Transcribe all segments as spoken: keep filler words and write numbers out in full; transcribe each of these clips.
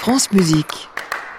France Musique.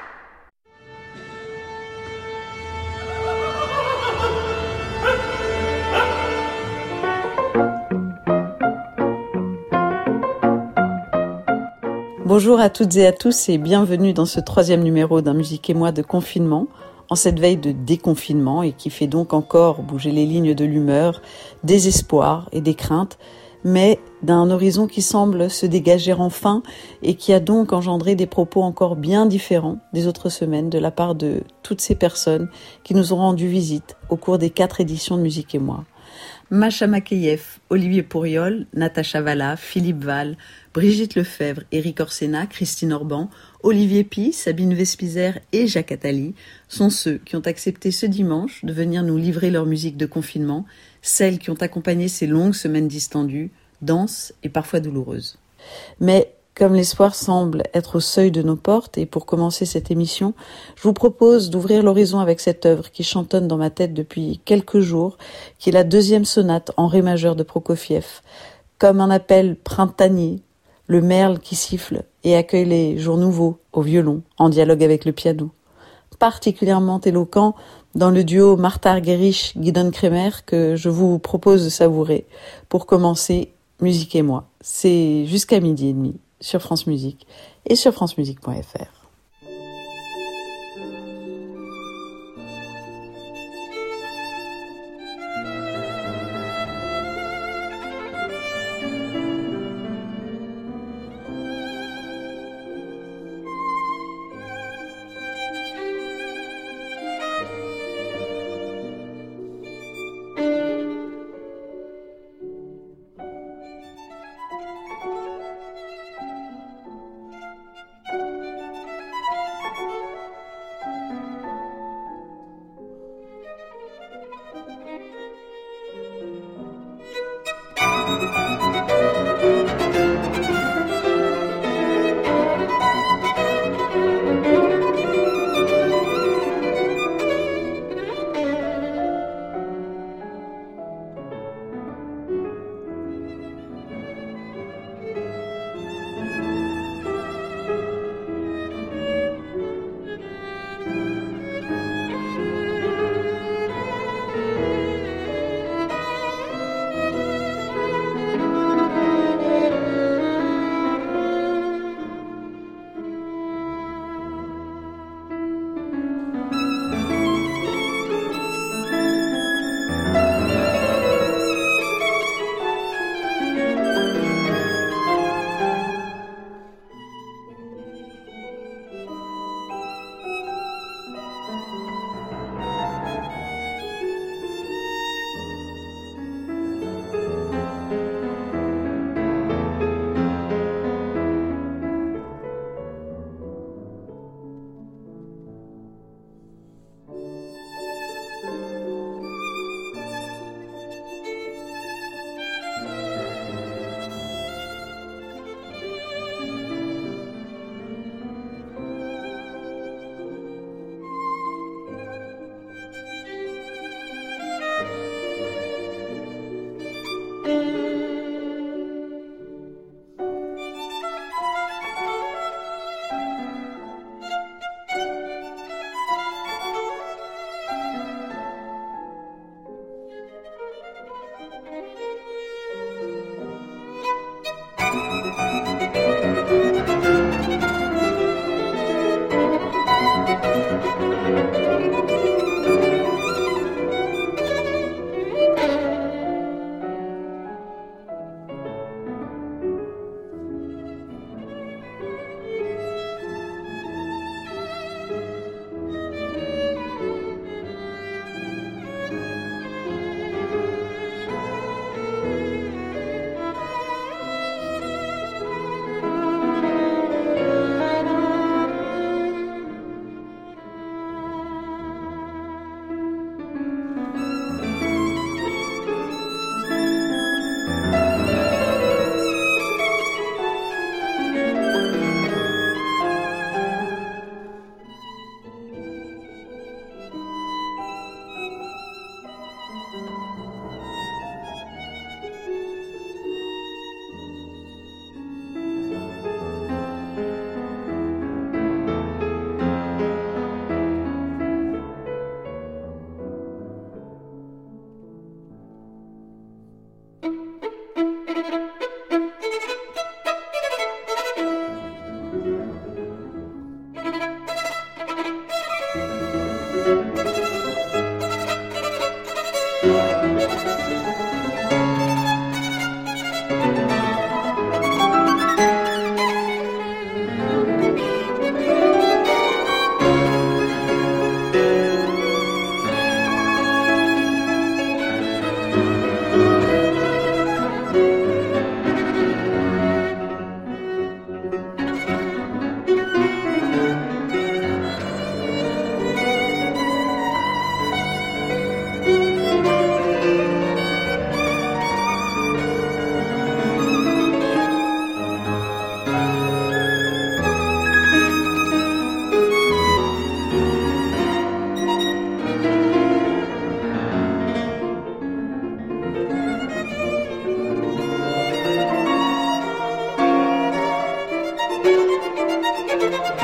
Bonjour à toutes et à tous et bienvenue dans ce troisième numéro d'un Musique et moi de confinement, en cette veille de déconfinement et qui fait donc encore bouger les lignes de l'humeur, des espoirs et des craintes, mais d'un horizon qui semble se dégager enfin et qui a donc engendré des propos encore bien différents des autres semaines de la part de toutes ces personnes qui nous ont rendu visite au cours des quatre éditions de Musique et moi. Macha Makeyev, Olivier Pourriol, Natacha Valla, Philippe Val, Brigitte Lefebvre, Éric Orsena, Christine Orban, Olivier Py, Sabine Vespizer et Jacques Attali sont ceux qui ont accepté ce dimanche de venir nous livrer leur musique de confinement, celles qui ont accompagné ces longues semaines distendues, denses et parfois douloureuses. Mais comme l'espoir semble être au seuil de nos portes, et pour commencer cette émission, je vous propose d'ouvrir l'horizon avec cette œuvre qui chantonne dans ma tête depuis quelques jours, qui est la deuxième sonate en ré majeur de Prokofiev. Comme un appel printanier, le merle qui siffle et accueille les jours nouveaux au violon, en dialogue avec le piano. Particulièrement éloquent dans le duo Martha Argerich-Gidon Kremer que je vous propose de savourer. Pour commencer, Musique et moi, c'est jusqu'à midi et demi sur France Musique et sur francemusique point f r.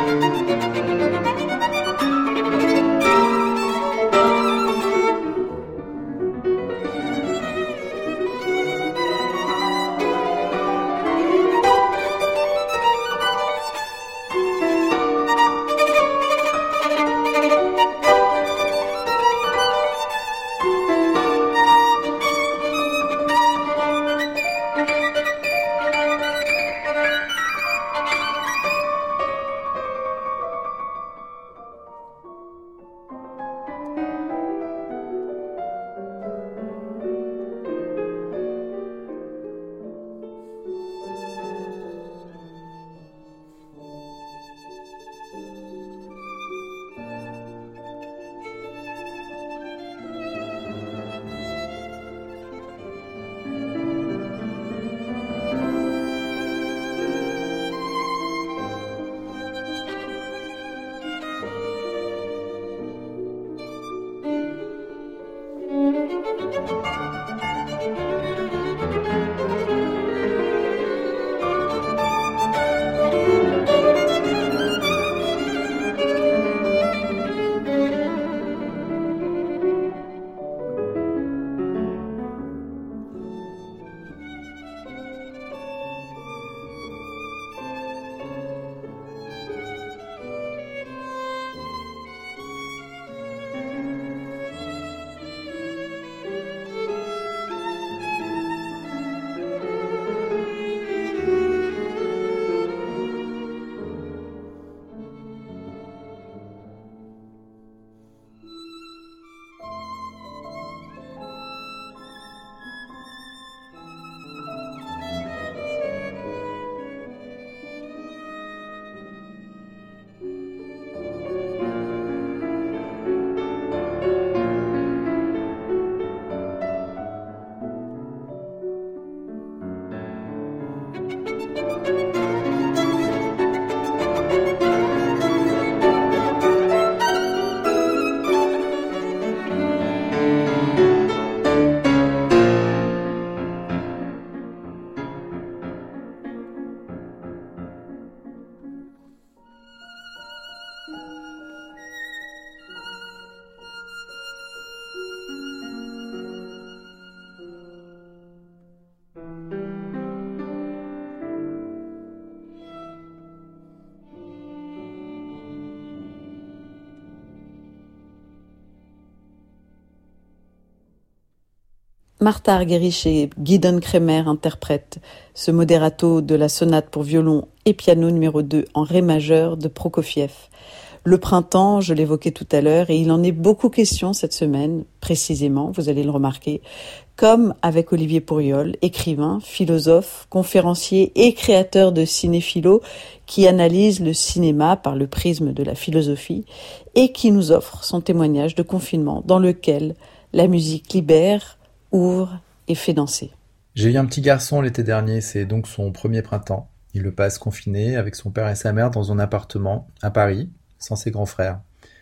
Martha Argerich et Gidon Kremer interprètent ce moderato de la sonate pour violon et piano numéro deux en ré majeur de Prokofiev. Le printemps, je l'évoquais tout à l'heure, et il en est beaucoup question cette semaine, précisément, vous allez le remarquer, comme avec Olivier Pourriol, écrivain, philosophe, conférencier et créateur de cinéphilo, qui analyse le cinéma par le prisme de la philosophie et qui nous offre son témoignage de confinement dans lequel la musique libère, ouvre et fait danser. J'ai eu un petit garçon l'été dernier, c'est donc son premier printemps. Il le passe confiné avec son père et sa mère dans un appartement à Paris, sans ses grands frères.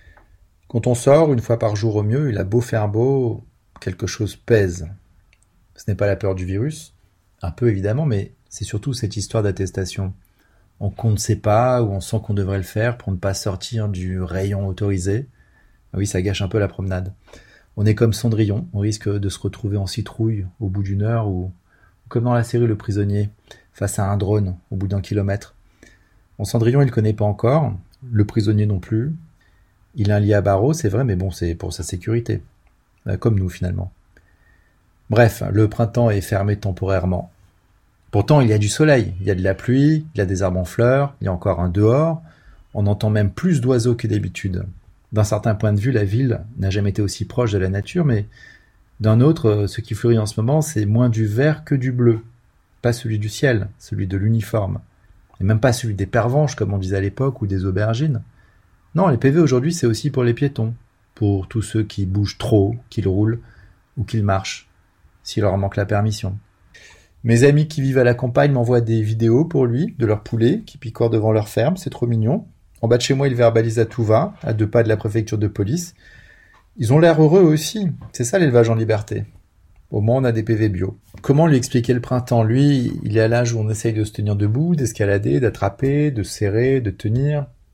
Quand on sort, une fois par jour au mieux, il a beau faire beau, quelque chose pèse. Ce n'est pas la peur du virus, un peu évidemment, mais c'est surtout cette histoire d'attestation. On qu'on ne sait pas ou on sent qu'on devrait le faire pour ne pas sortir du rayon autorisé. Oui, ça gâche un peu la promenade. On est comme Cendrillon, on risque de se retrouver en citrouille au bout d'une heure ou, comme dans la série Le Prisonnier, face à un drone au bout d'un kilomètre. Bon, Cendrillon, il ne connaît pas encore, le prisonnier non plus. Il a un lit à barreaux, c'est vrai, mais bon, c'est pour sa sécurité. Comme nous, finalement. Bref, le printemps est fermé temporairement. Pourtant, il y a du soleil, il y a de la pluie, il y a des arbres en fleurs, il y a encore un dehors. On entend même plus d'oiseaux que d'habitude. D'un certain point de vue, la ville n'a jamais été aussi proche de la nature, mais d'un autre, ce qui fleurit en ce moment, c'est moins du vert que du bleu. Pas celui du ciel, celui de l'uniforme. Et même pas celui des pervenches, comme on disait à l'époque, ou des aubergines. Non, les P V aujourd'hui, c'est aussi pour les piétons, pour tous ceux qui bougent trop, qu'ils roulent, ou qu'ils marchent, s'il leur manque la permission. Mes amis qui vivent à la campagne m'envoient des vidéos pour lui, de leurs poulets, qui picorent devant leur ferme, c'est trop mignon. En bas de chez moi, ils verbalisent à tout va, à deux pas de la préfecture de police. Ils ont l'air heureux aussi. C'est ça l'élevage en liberté. Au moins, on a des P V bio. Comment lui expliquer le printemps ? Lui, il est à l'âge où on essaye de se tenir debout, d'escalader, d'attraper, de serrer, de tenir.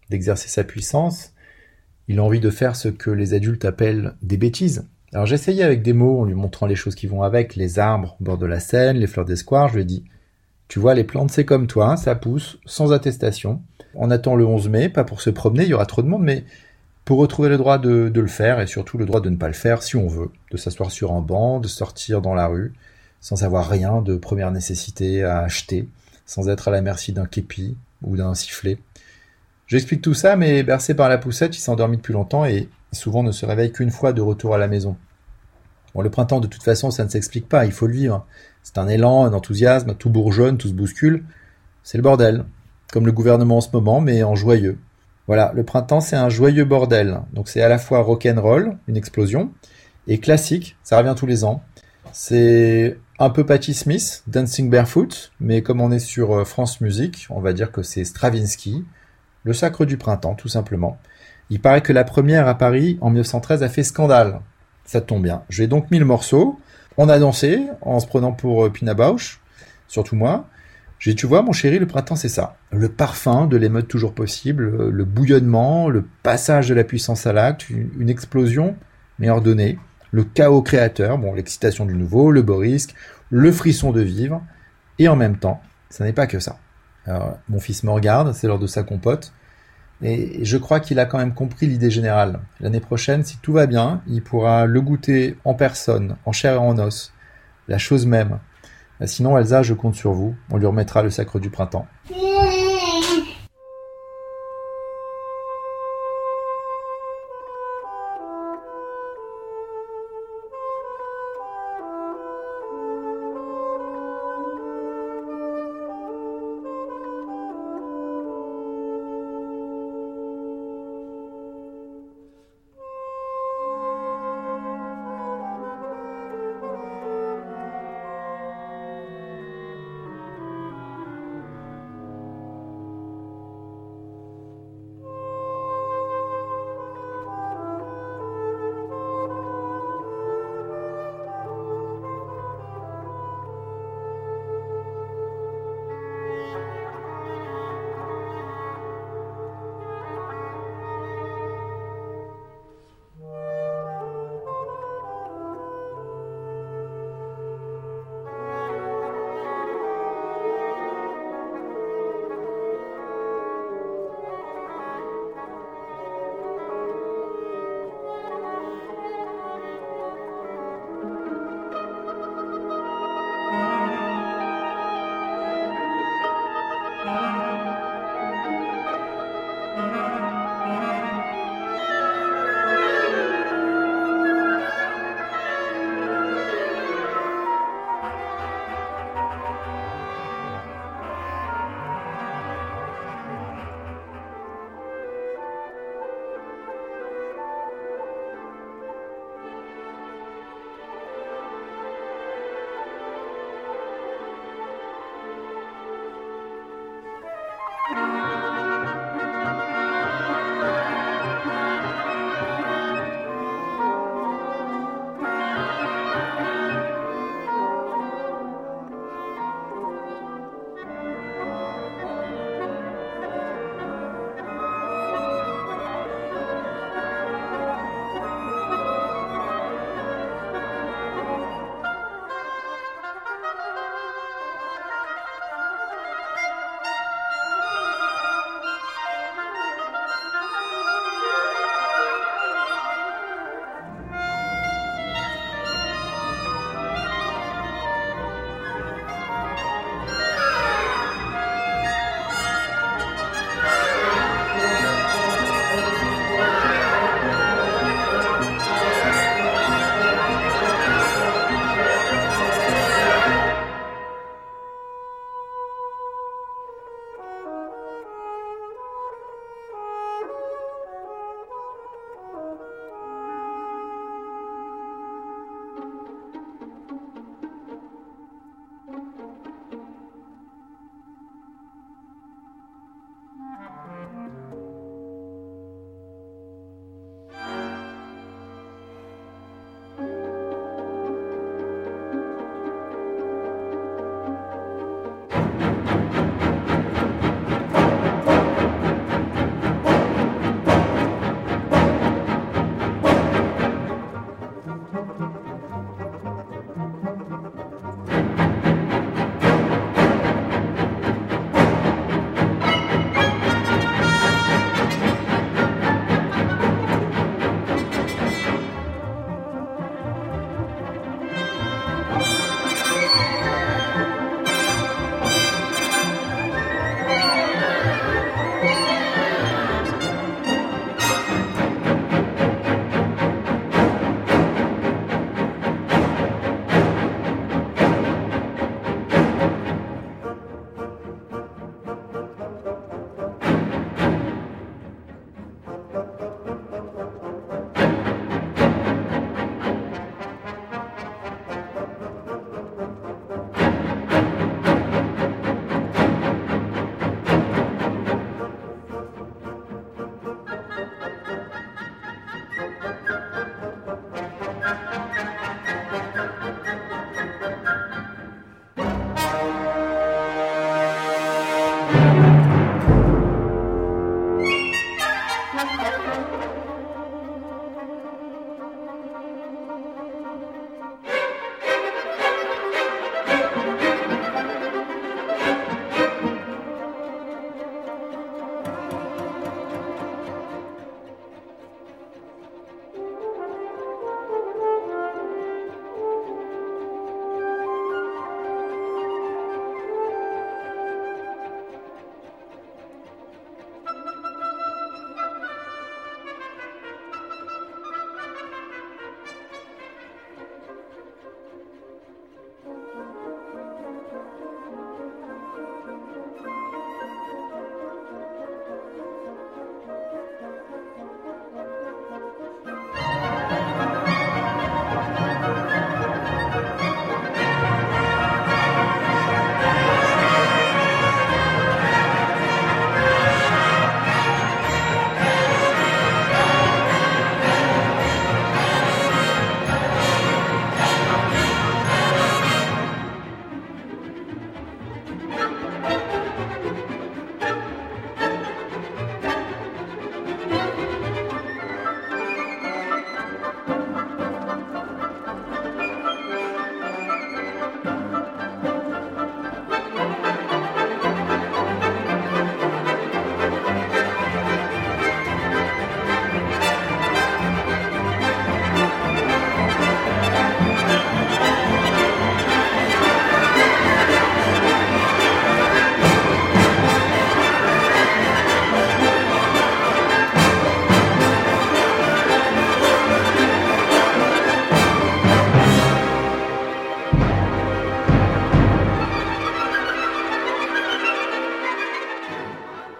d'exercer sa puissance. Il a envie de faire ce que les adultes appellent des bêtises. Alors j'essayais avec des mots, en lui montrant les choses qui vont avec, les arbres au bord de la Seine, les fleurs des squares. Je lui ai dit, tu vois, les plantes, c'est comme toi, ça pousse sans attestation. On attend le onze mai, pas pour se promener, il y aura trop de monde, mais pour retrouver le droit de, de le faire, et surtout le droit de ne pas le faire si on veut, de s'asseoir sur un banc, de sortir dans la rue, sans avoir rien de première nécessité à acheter, sans être à la merci d'un képi ou d'un sifflet. J'explique tout ça, mais bercé par la poussette, il s'est endormi depuis longtemps et souvent ne se réveille qu'une fois de retour à la maison. Bon, le printemps, de toute façon, ça ne s'explique pas, il faut le vivre. C'est un élan, un enthousiasme, tout bourgeonne, tout se bouscule. C'est le bordel, comme le gouvernement en ce moment, mais en joyeux. Voilà, le printemps, c'est un joyeux bordel. Donc c'est à la fois rock'n'roll, une explosion, et classique, ça revient tous les ans. C'est un peu Patti Smith, Dancing Barefoot, mais comme on est sur France Musique, on va dire que c'est Stravinsky, le sacre du printemps, tout simplement. Il paraît que la première à Paris, en mille neuf cent treize, a fait scandale. Ça tombe bien. J'ai donc mis le morceau, on a dansé, en se prenant pour Pina Bausch, surtout moi. J'ai dit, tu vois, mon chéri, le printemps, c'est ça. Le parfum de l'émeute toujours possible, le bouillonnement, le passage de la puissance à l'acte, une explosion, mais ordonnée, le chaos créateur, bon, l'excitation du nouveau, le beau risque, le frisson de vivre, et en même temps, ça n'est pas que ça. Alors, mon fils me regarde, c'est l'heure de sa compote, et je crois qu'il a quand même compris l'idée générale. L'année prochaine, si tout va bien, il pourra le goûter en personne, en chair et en os, la chose même. Sinon, Elsa, je compte sur vous. On lui remettra le sacre du printemps.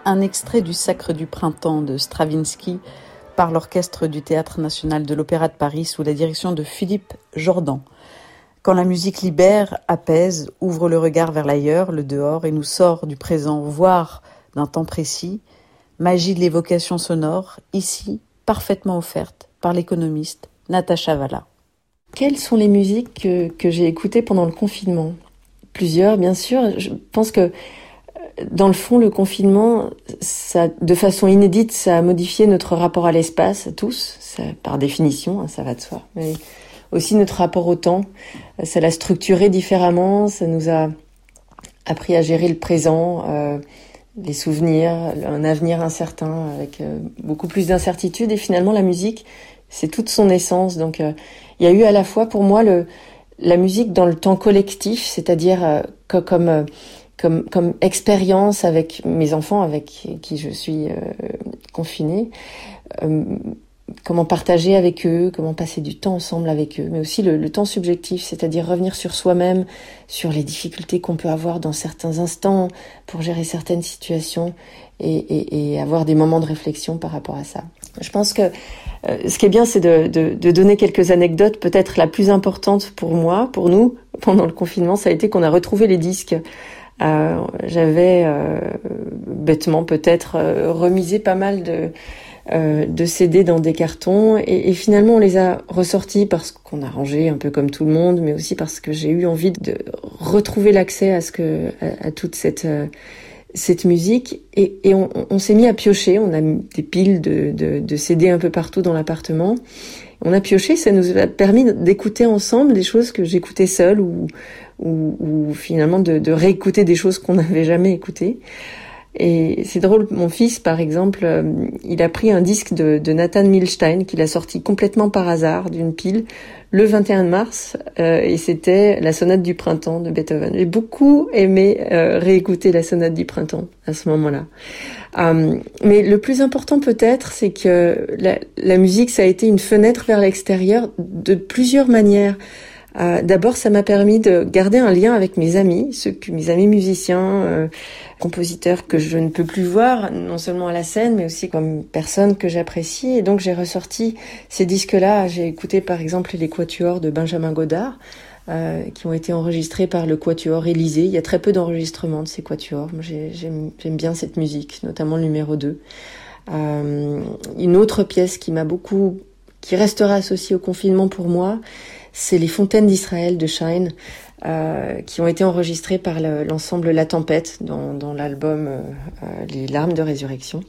un extrait du Sacre du printemps de Stravinsky par l'orchestre du Théâtre national de l'Opéra de Paris sous la direction de Philippe Jordan. Quand la musique libère, apaise, ouvre le regard vers l'ailleurs, le dehors, et nous sort du présent, voire d'un temps précis, magie de l'évocation sonore, ici parfaitement offerte par l'économiste Natacha Valla. Quelles sont les musiques que, que j'ai écoutées pendant le confinement ? Plusieurs, bien sûr. Je pense que dans le fond, le confinement, ça, de façon inédite, ça a modifié notre rapport à l'espace, à tous, ça, par définition, hein, ça va de soi. Mais aussi notre rapport au temps, ça l'a structuré différemment, ça nous a appris à gérer le présent, euh, les souvenirs, un avenir incertain avec euh, beaucoup plus d'incertitudes. Et finalement, la musique, c'est toute son essence. Donc, euh, il y a eu à la fois pour moi le, la musique dans le temps collectif, c'est-à-dire euh, que, comme euh, comme comme expérience avec mes enfants, avec qui je suis euh, confinée. Euh, Comment partager avec eux, comment passer du temps ensemble avec eux, mais aussi le, le temps subjectif, c'est-à-dire revenir sur soi-même, sur les difficultés qu'on peut avoir dans certains instants pour gérer certaines situations et, et, et avoir des moments de réflexion par rapport à ça. Je pense que euh, ce qui est bien, c'est de, de, de donner quelques anecdotes. Peut-être la plus importante pour moi, pour nous, pendant le confinement, ça a été qu'on a retrouvé les disques. Euh, j'avais euh, bêtement peut-être euh, remisé pas mal de Euh, de C D dans des cartons et, et finalement on les a ressortis parce qu'on a rangé un peu comme tout le monde, mais aussi parce que j'ai eu envie de retrouver l'accès à ce que à, à toute cette euh, cette musique et, et on, on s'est mis à piocher. On a mis des piles de, de, de C D un peu partout dans l'appartement. On a pioché, ça nous a permis d'écouter ensemble des choses que j'écoutais seule ou, ou, ou finalement de, de réécouter des choses qu'on n'avait jamais écoutées. Et c'est drôle, mon fils, par exemple, euh, il a pris un disque de, de Nathan Milstein qu'il a sorti complètement par hasard d'une pile le vingt et un mars, euh, et c'était la sonate du printemps de Beethoven. J'ai beaucoup aimé euh, réécouter la sonate du printemps à ce moment-là. Euh, mais le plus important peut-être, c'est que la, la musique, ça a été une fenêtre vers l'extérieur de plusieurs manières. Euh, d'abord, ça m'a permis de garder un lien avec mes amis, ceux que mes amis musiciens, euh, compositeurs que je ne peux plus voir, non seulement à la scène, mais aussi comme personnes que j'apprécie. Et donc, j'ai ressorti ces disques-là. J'ai écouté, par exemple, les quatuors de Benjamin Godard, euh, qui ont été enregistrés par le quatuor Élysée. Il y a très peu d'enregistrements de ces quatuors. Moi, j'ai, j'aime, j'aime bien cette musique, notamment le numéro deux. Euh, une autre pièce qui m'a beaucoup, qui restera associée au confinement pour moi, c'est les Fontaines d'Israël de Shine, euh, qui ont été enregistrées par le, l'ensemble La Tempête dans, dans l'album euh, Les Larmes de Résurrection.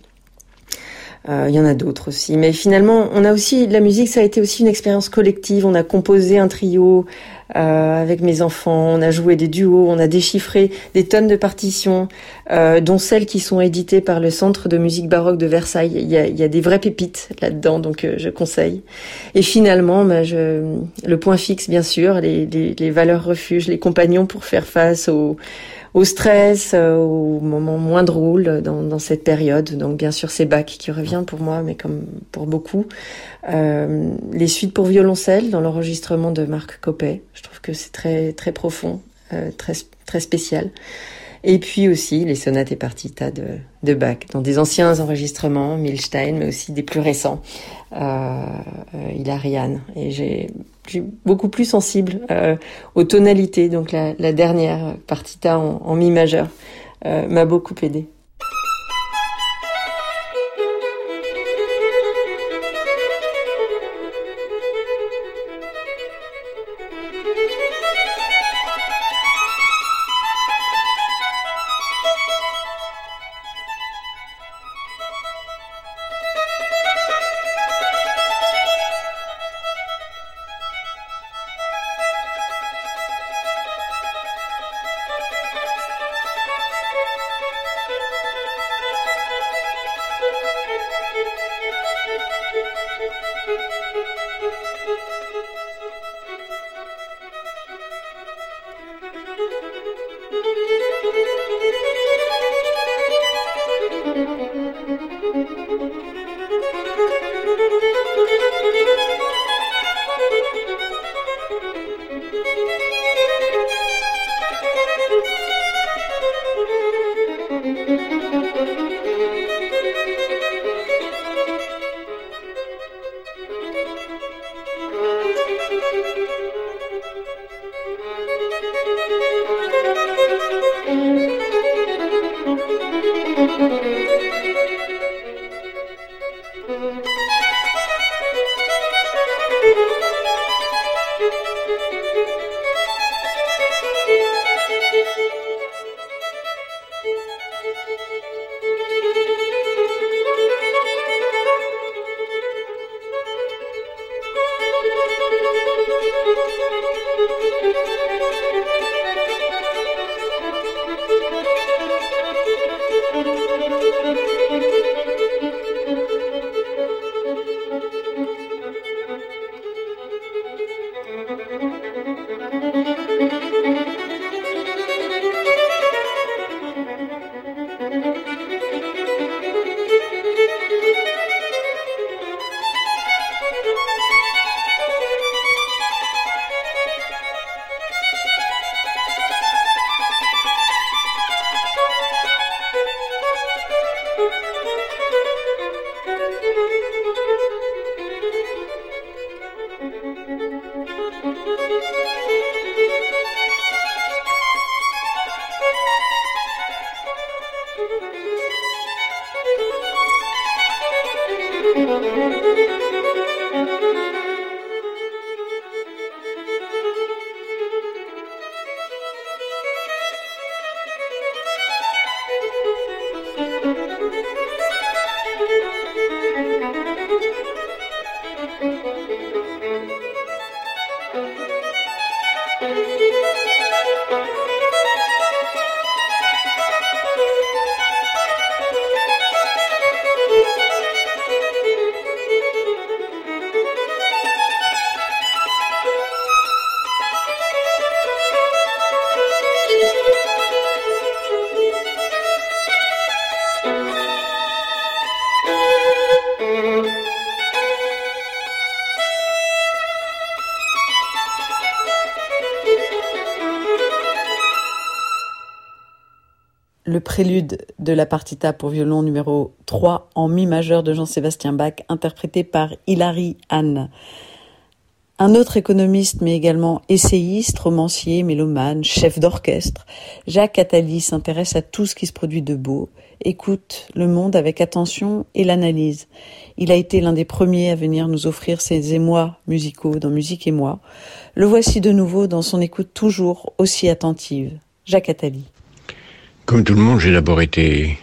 Euh, il y en a d'autres aussi. Mais finalement, on a aussi, la musique, ça a été aussi une expérience collective. On a composé un trio euh, avec mes enfants, on a joué des duos, on a déchiffré des tonnes de partitions, euh, dont celles qui sont éditées par le Centre de musique baroque de Versailles. Il y a, il y a des vraies pépites là-dedans, donc euh, je conseille. Et finalement, bah, je, le point fixe, bien sûr, les, les, les valeurs refuges, les compagnons pour faire face aux au stress, euh, aux moments moins drôles dans, dans cette période. Donc bien sûr c'est Bach qui revient pour moi, mais comme pour beaucoup. Euh, les suites pour violoncelle dans l'enregistrement de Marc Coppet. Je trouve que c'est très très profond, euh, très très spécial. Et puis aussi les sonates et partitas de, de Bach dans des anciens enregistrements, Milstein, mais aussi des plus récents, euh, euh, Hilarion. Et j'ai Je suis beaucoup plus sensible euh, aux tonalités, donc la, la dernière partita en, en mi majeur euh, m'a beaucoup aidée. Le prélude de la partita pour violon numéro trois en mi majeur de Jean-Sébastien Bach, interprété par Hilary Hahn. Un autre économiste, mais également essayiste, romancier, mélomane, chef d'orchestre, Jacques Attali s'intéresse à tout ce qui se produit de beau, écoute le monde avec attention et l'analyse. Il a été l'un des premiers à venir nous offrir ses émois musicaux dans Musique et moi. Le voici de nouveau dans son écoute toujours aussi attentive. Jacques Attali. Comme tout le monde, j'ai d'abord été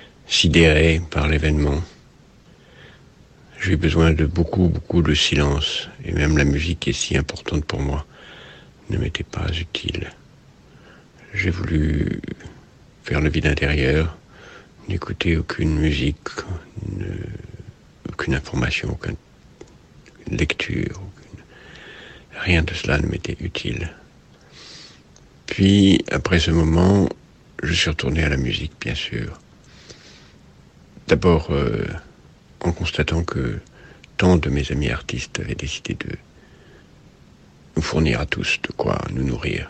sidéré par l'événement. J'ai eu besoin de beaucoup, beaucoup de silence. Et même la musique qui est si importante pour moi ne m'était pas utile. J'ai voulu faire le vide intérieur, n'écouter aucune musique, ne, aucune information, aucune lecture. Aucune... Rien de cela ne m'était utile. Puis, après ce moment, je suis retourné à la musique, bien sûr. D'abord, euh, en constatant que tant de mes amis artistes avaient décidé de nous fournir à tous de quoi nous nourrir.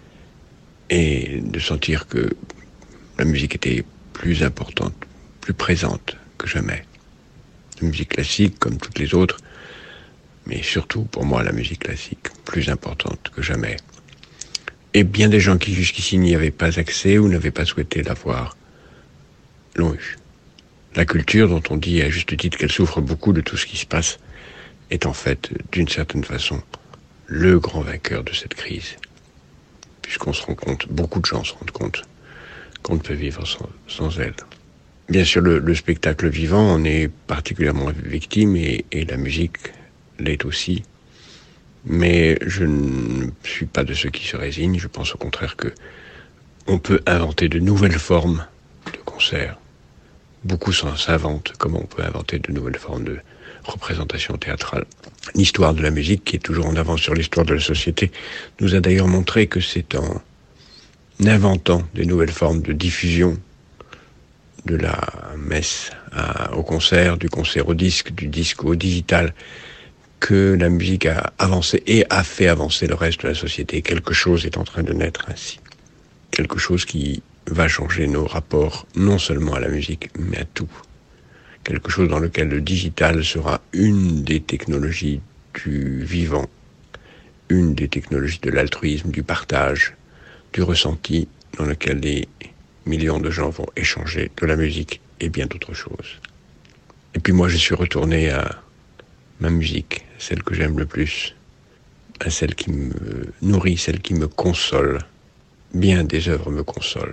Et de sentir que la musique était plus importante, plus présente que jamais. La musique classique, comme toutes les autres, mais surtout, pour moi, la musique classique, plus importante que jamais. Et bien des gens qui jusqu'ici n'y avaient pas accès ou n'avaient pas souhaité l'avoir, l'ont eu. La culture, dont on dit à juste titre qu'elle souffre beaucoup de tout ce qui se passe, est en fait, d'une certaine façon, le grand vainqueur de cette crise. Puisqu'on se rend compte, beaucoup de gens se rendent compte, qu'on ne peut vivre sans, sans elle. Bien sûr, le, le spectacle vivant en est particulièrement victime, et, et la musique l'est aussi. Mais je ne suis pas de ceux qui se résignent. Je pense au contraire que on peut inventer de nouvelles formes de concerts. Beaucoup s'inventent comment on peut inventer de nouvelles formes de représentation théâtrale. L'histoire de la musique, qui est toujours en avance sur l'histoire de la société, nous a d'ailleurs montré que c'est en inventant des nouvelles formes de diffusion de la messe à, au concert, du concert au disque, du disque au digital, que la musique a avancé et a fait avancer le reste de la société. Quelque chose est en train de naître ainsi. Quelque chose qui va changer nos rapports, non seulement à la musique, mais à tout. Quelque chose dans lequel le digital sera une des technologies du vivant, une des technologies de l'altruisme, du partage, du ressenti, dans lequel les millions de gens vont échanger de la musique et bien d'autres choses. Et puis moi, je suis retourné à ma musique, celle que j'aime le plus, à celle qui me nourrit, celle qui me console. Bien des œuvres me consolent.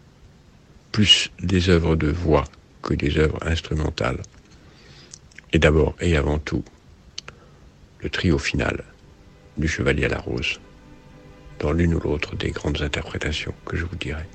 Plus des œuvres de voix que des œuvres instrumentales. Et d'abord et avant tout, le trio final du Chevalier à la Rose, dans l'une ou l'autre des grandes interprétations que je vous dirai.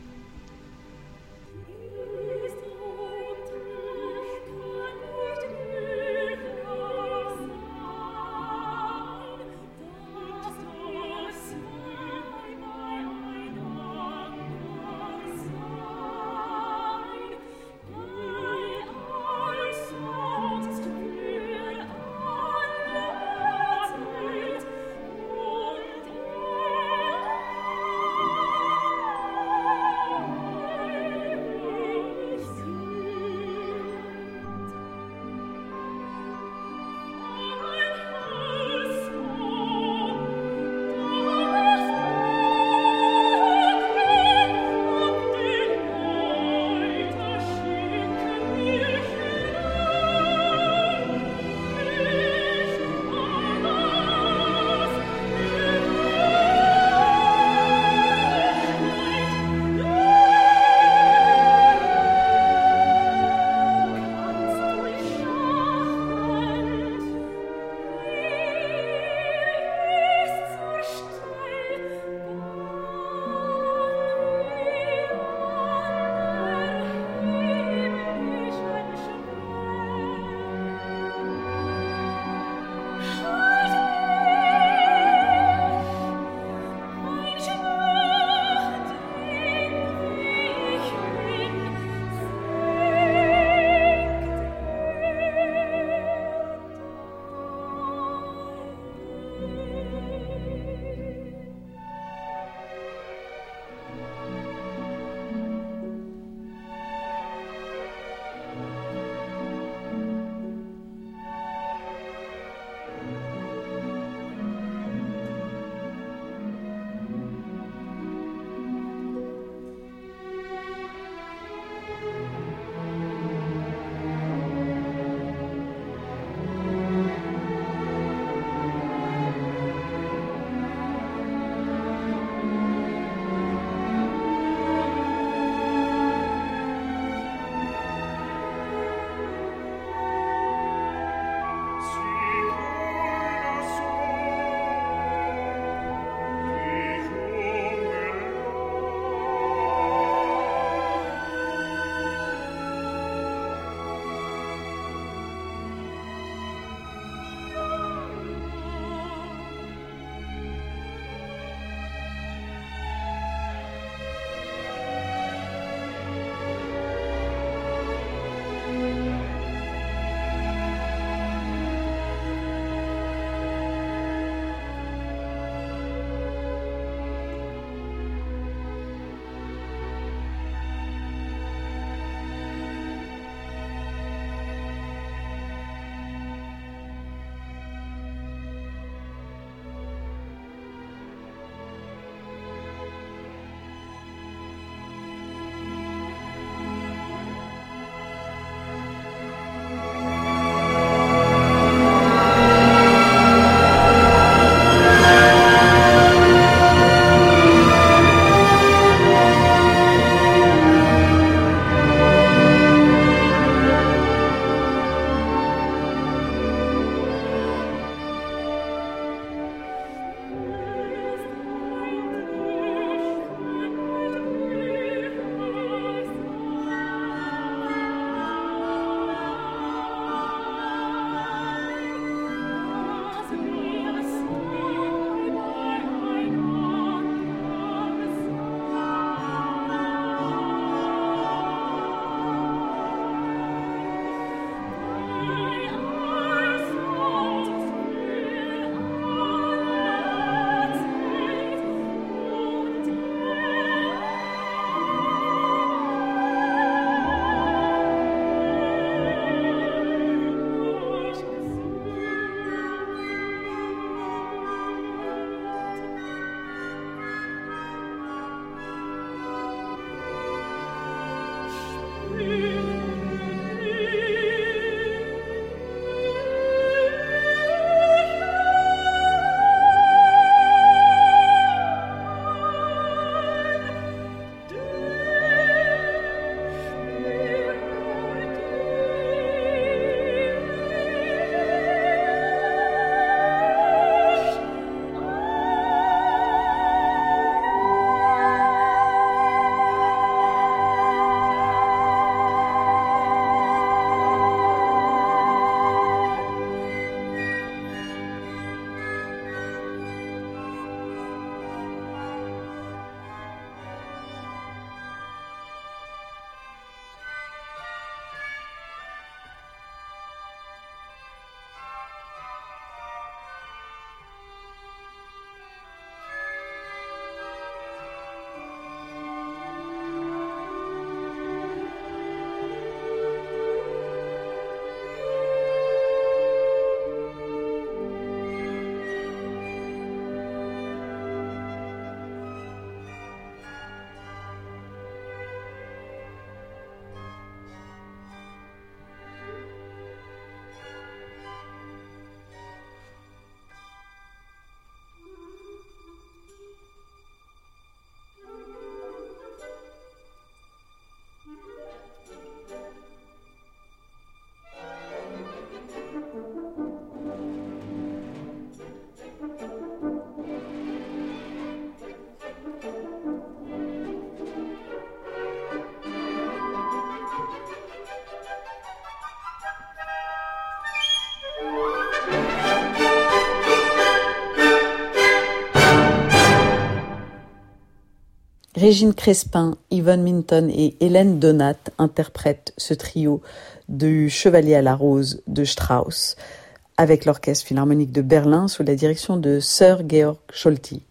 Régine Crespin, Yvonne Minton et Hélène Donat interprètent ce trio du Chevalier à la Rose de Strauss avec l'Orchestre Philharmonique de Berlin sous la direction de Sir Georg Scholti.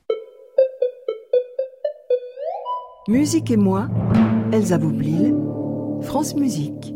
Musique et moi, Elsa Boublil, France Musique.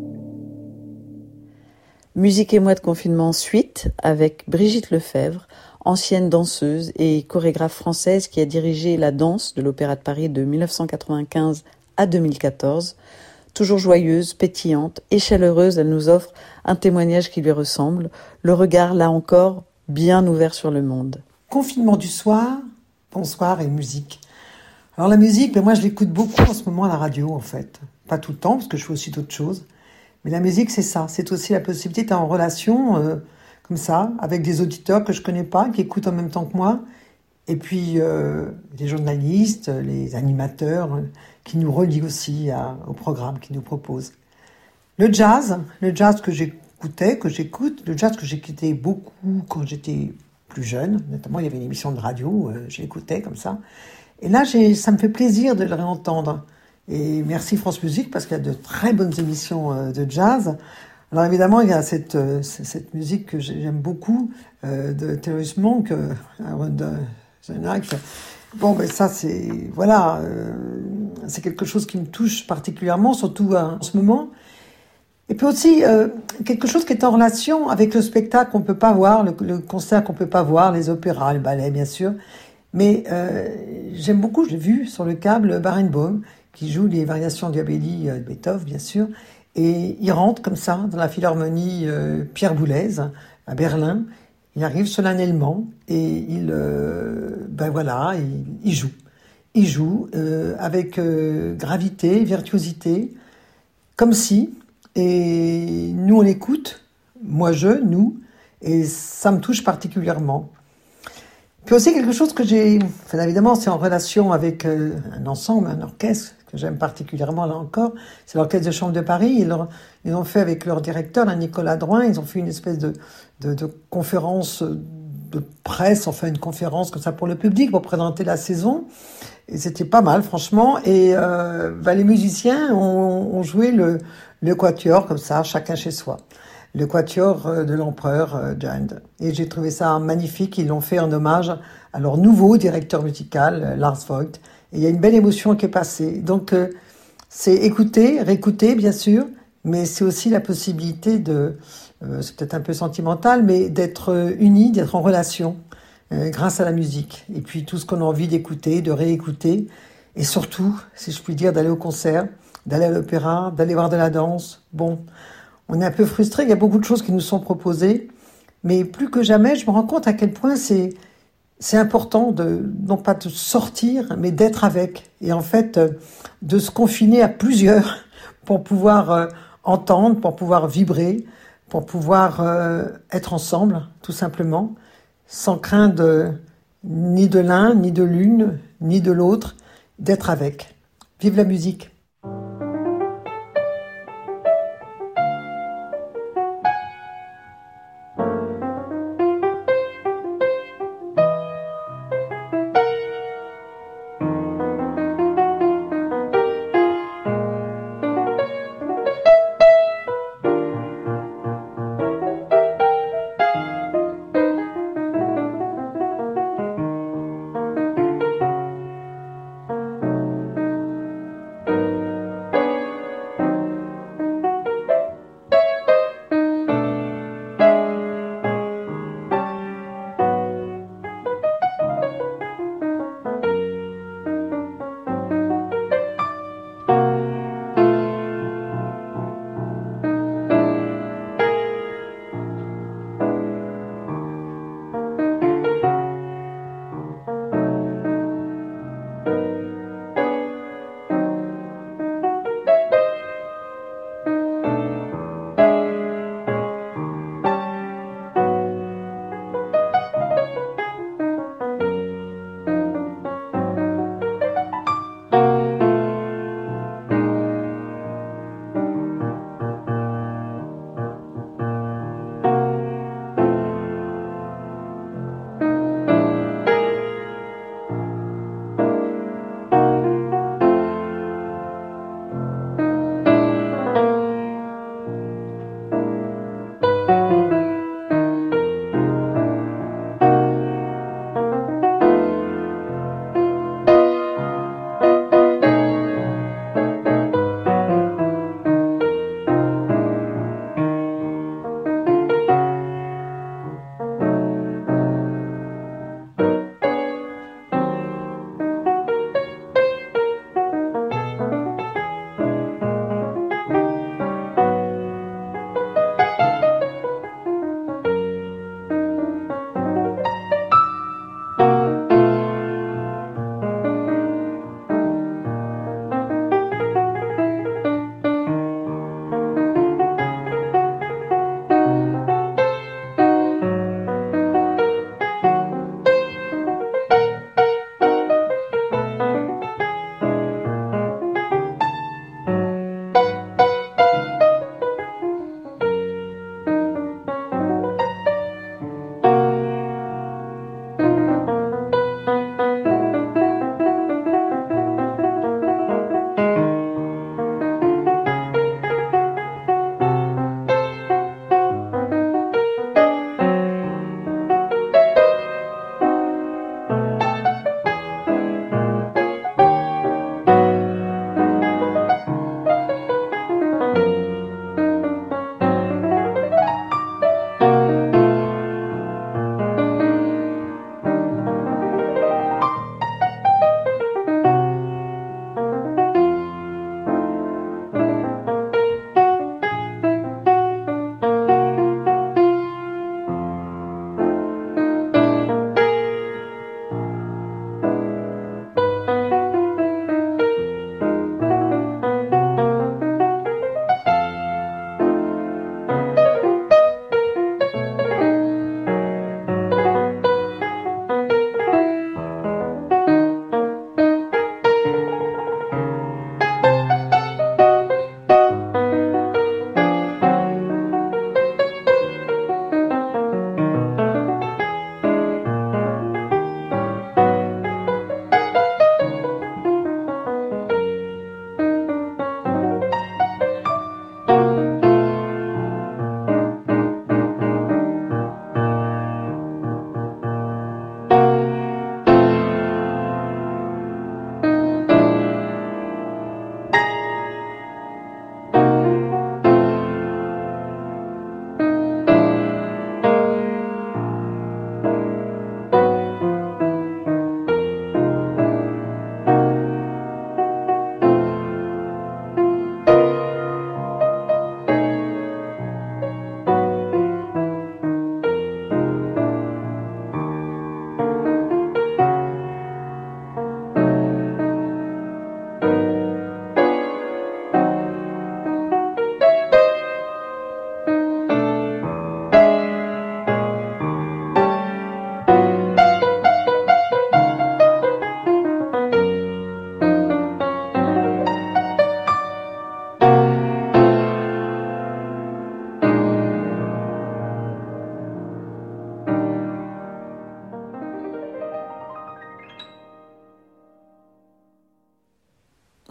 Musique et moi de confinement suite avec Brigitte Lefebvre, ancienne danseuse et chorégraphe française qui a dirigé la danse de l'Opéra de Paris de dix-neuf cent quatre-vingt-quinze à deux mille quatorze. Toujours joyeuse, pétillante et chaleureuse, elle nous offre un témoignage qui lui ressemble, le regard là encore bien ouvert sur le monde. Confinement du soir, bonsoir et musique. Alors la musique, ben moi je l'écoute beaucoup en ce moment à la radio en fait. Pas tout le temps parce que je fais aussi d'autres choses. Mais la musique c'est ça, c'est aussi la possibilité d'être en relation euh, comme ça, avec des auditeurs que je connais pas, qui écoutent en même temps que moi. Et puis euh, les journalistes, les animateurs euh, qui nous relient aussi à, au programme qu'ils nous proposent. Le jazz, le jazz que j'écoutais, que j'écoute, le jazz que j'écoutais beaucoup quand j'étais plus jeune, notamment il y avait une émission de radio, euh, je l'écoutais comme ça. Et là, j'ai, ça me fait plaisir de le réentendre. Et merci France Musique parce qu'il y a de très bonnes émissions euh, de jazz. Alors évidemment, il y a cette, euh, cette musique que j'aime beaucoup euh, de Thelonious Monk, euh, Aaron Zenack. Bon, ben ça, c'est voilà, euh, c'est quelque chose qui me touche particulièrement, surtout euh, en ce moment. Et puis aussi euh, quelque chose qui est en relation avec le spectacle qu'on peut pas voir, le, le concert qu'on peut pas voir, les opéras, le ballet, bien sûr. Mais euh, j'aime beaucoup, j'ai vu sur le câble Barenboim, qui joue les variations Diabelli de Beethoven, bien sûr. Et il rentre comme ça dans la Philharmonie euh, Pierre Boulez à Berlin. Il arrive solennellement et il, euh, ben voilà, il, il joue. Il joue euh, avec euh, gravité, virtuosité, comme si. Et nous on l'écoute, moi je, nous, et ça me touche particulièrement. Puis aussi quelque chose que j'ai, enfin évidemment c'est en relation avec euh, un ensemble, un orchestre que j'aime particulièrement là encore, c'est l'Orchestre de Chambre de Paris. Ils, leur, ils ont fait avec leur directeur, là, Nicolas Drouin, ils ont fait une espèce de, de, de conférence de presse, enfin une conférence comme ça pour le public, pour présenter la saison. Et c'était pas mal franchement. Et euh, bah, les musiciens ont, ont joué le, le quatuor comme ça, chacun chez soi. Le quatuor de l'empereur euh, Jand. Et j'ai trouvé ça magnifique. Ils l'ont fait en hommage à leur nouveau directeur musical, Lars Voigt. Et il y a une belle émotion qui est passée. Donc, euh, c'est écouter, réécouter, bien sûr, mais c'est aussi la possibilité de, euh, c'est peut-être un peu sentimental, mais d'être unis, d'être en relation euh, grâce à la musique. Et puis, tout ce qu'on a envie d'écouter, de réécouter. Et surtout, si je puis dire, d'aller au concert, d'aller à l'opéra, d'aller voir de la danse. Bon, on est un peu frustrés, il y a beaucoup de choses qui nous sont proposées, mais plus que jamais, je me rends compte à quel point c'est, c'est important de, non pas de sortir, mais d'être avec. Et en fait, de se confiner à plusieurs pour pouvoir euh, entendre, pour pouvoir vibrer, pour pouvoir euh, être ensemble, tout simplement, sans craindre ni de l'un, ni de l'une, ni de l'autre, d'être avec. Vive la musique!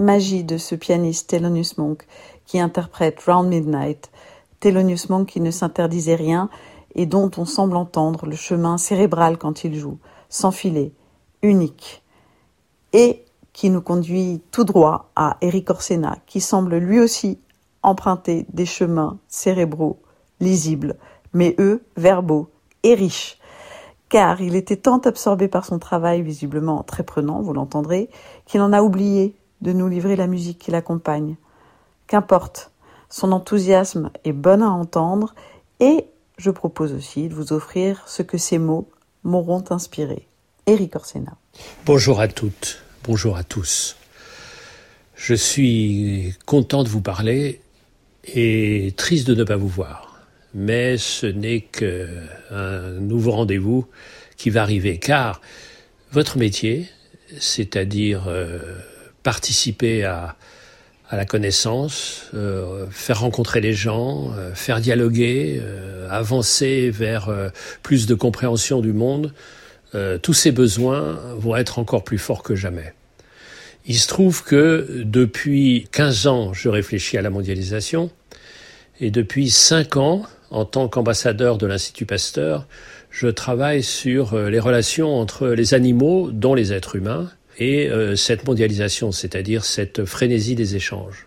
magie de ce pianiste Thelonious Monk qui interprète Round Midnight. Thelonious Monk qui ne s'interdisait rien et dont on semble entendre le chemin cérébral quand il joue, sans filet, unique. Et qui nous conduit tout droit à Erik Orsena, qui semble lui aussi emprunter des chemins cérébraux, lisibles, mais eux, verbaux et riches. Car il était tant absorbé par son travail, visiblement très prenant, vous l'entendrez, qu'il en a oublié de nous livrer la musique qui l'accompagne. Qu'importe, son enthousiasme est bon à entendre et je propose aussi de vous offrir ce que ces mots m'auront inspiré. Erik Orsena. Bonjour à toutes. Bonjour à tous. Je suis content de vous parler et triste de ne pas vous voir. Mais ce n'est qu'un nouveau rendez-vous qui va arriver. Car votre métier, c'est-à-dire euh, participer à, à la connaissance, euh, faire rencontrer les gens, euh, faire dialoguer, euh, avancer vers euh, plus de compréhension du monde, Euh, tous ces besoins vont être encore plus forts que jamais. Il se trouve que depuis quinze ans, je réfléchis à la mondialisation et depuis cinq ans, en tant qu'ambassadeur de l'Institut Pasteur, je travaille sur euh, les relations entre les animaux, dont les êtres humains, et euh, cette mondialisation, c'est-à-dire cette frénésie des échanges.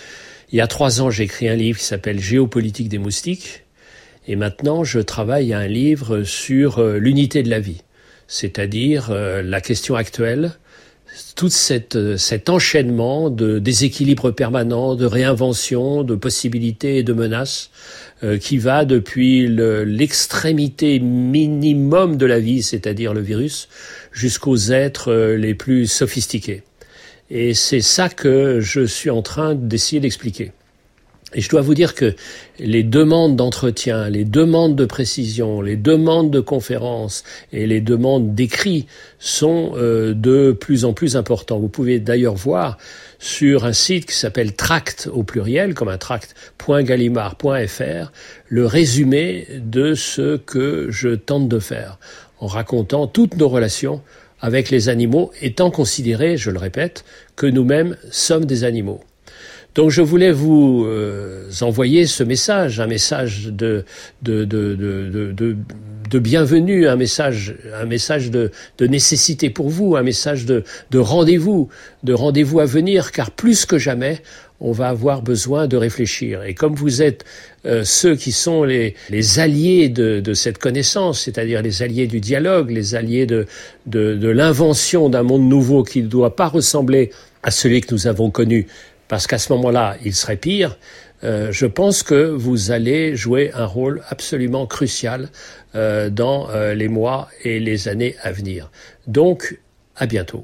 Il y a trois ans, j'ai écrit un livre qui s'appelle « Géopolitique des moustiques » et maintenant, je travaille à un livre sur euh, l'unité de la vie. C'est-à-dire euh, la question actuelle, tout cette, euh, cet enchaînement de déséquilibres permanents, de réinventions, de possibilités et de menaces euh, qui va depuis le, l'extrémité minimum de la vie, c'est-à-dire le virus, jusqu'aux êtres euh, les plus sophistiqués. Et c'est ça que je suis en train d'essayer d'expliquer. Et je dois vous dire que les demandes d'entretien, les demandes de précision, les demandes de conférences et les demandes d'écrits sont euh, de plus en plus importants. Vous pouvez d'ailleurs voir sur un site qui s'appelle Tract au pluriel, comme un tract point gallimard point f r, le résumé de ce que je tente de faire, en racontant toutes nos relations avec les animaux, étant considéré, je le répète, que nous-mêmes sommes des animaux. Donc je voulais vous euh, envoyer ce message, un message de de de de de, de bienvenue, un message un message de de nécessité pour vous, un message de de rendez-vous, de rendez-vous à venir, car plus que jamais on va avoir besoin de réfléchir. Et comme vous êtes euh, ceux qui sont les les alliés de de cette connaissance, c'est-à-dire les alliés du dialogue, les alliés de de de l'invention d'un monde nouveau qui ne doit pas ressembler à celui que nous avons connu, parce qu'à ce moment-là, il serait pire, euh, je pense que vous allez jouer un rôle absolument crucial euh, dans euh, les mois et les années à venir. Donc, à bientôt.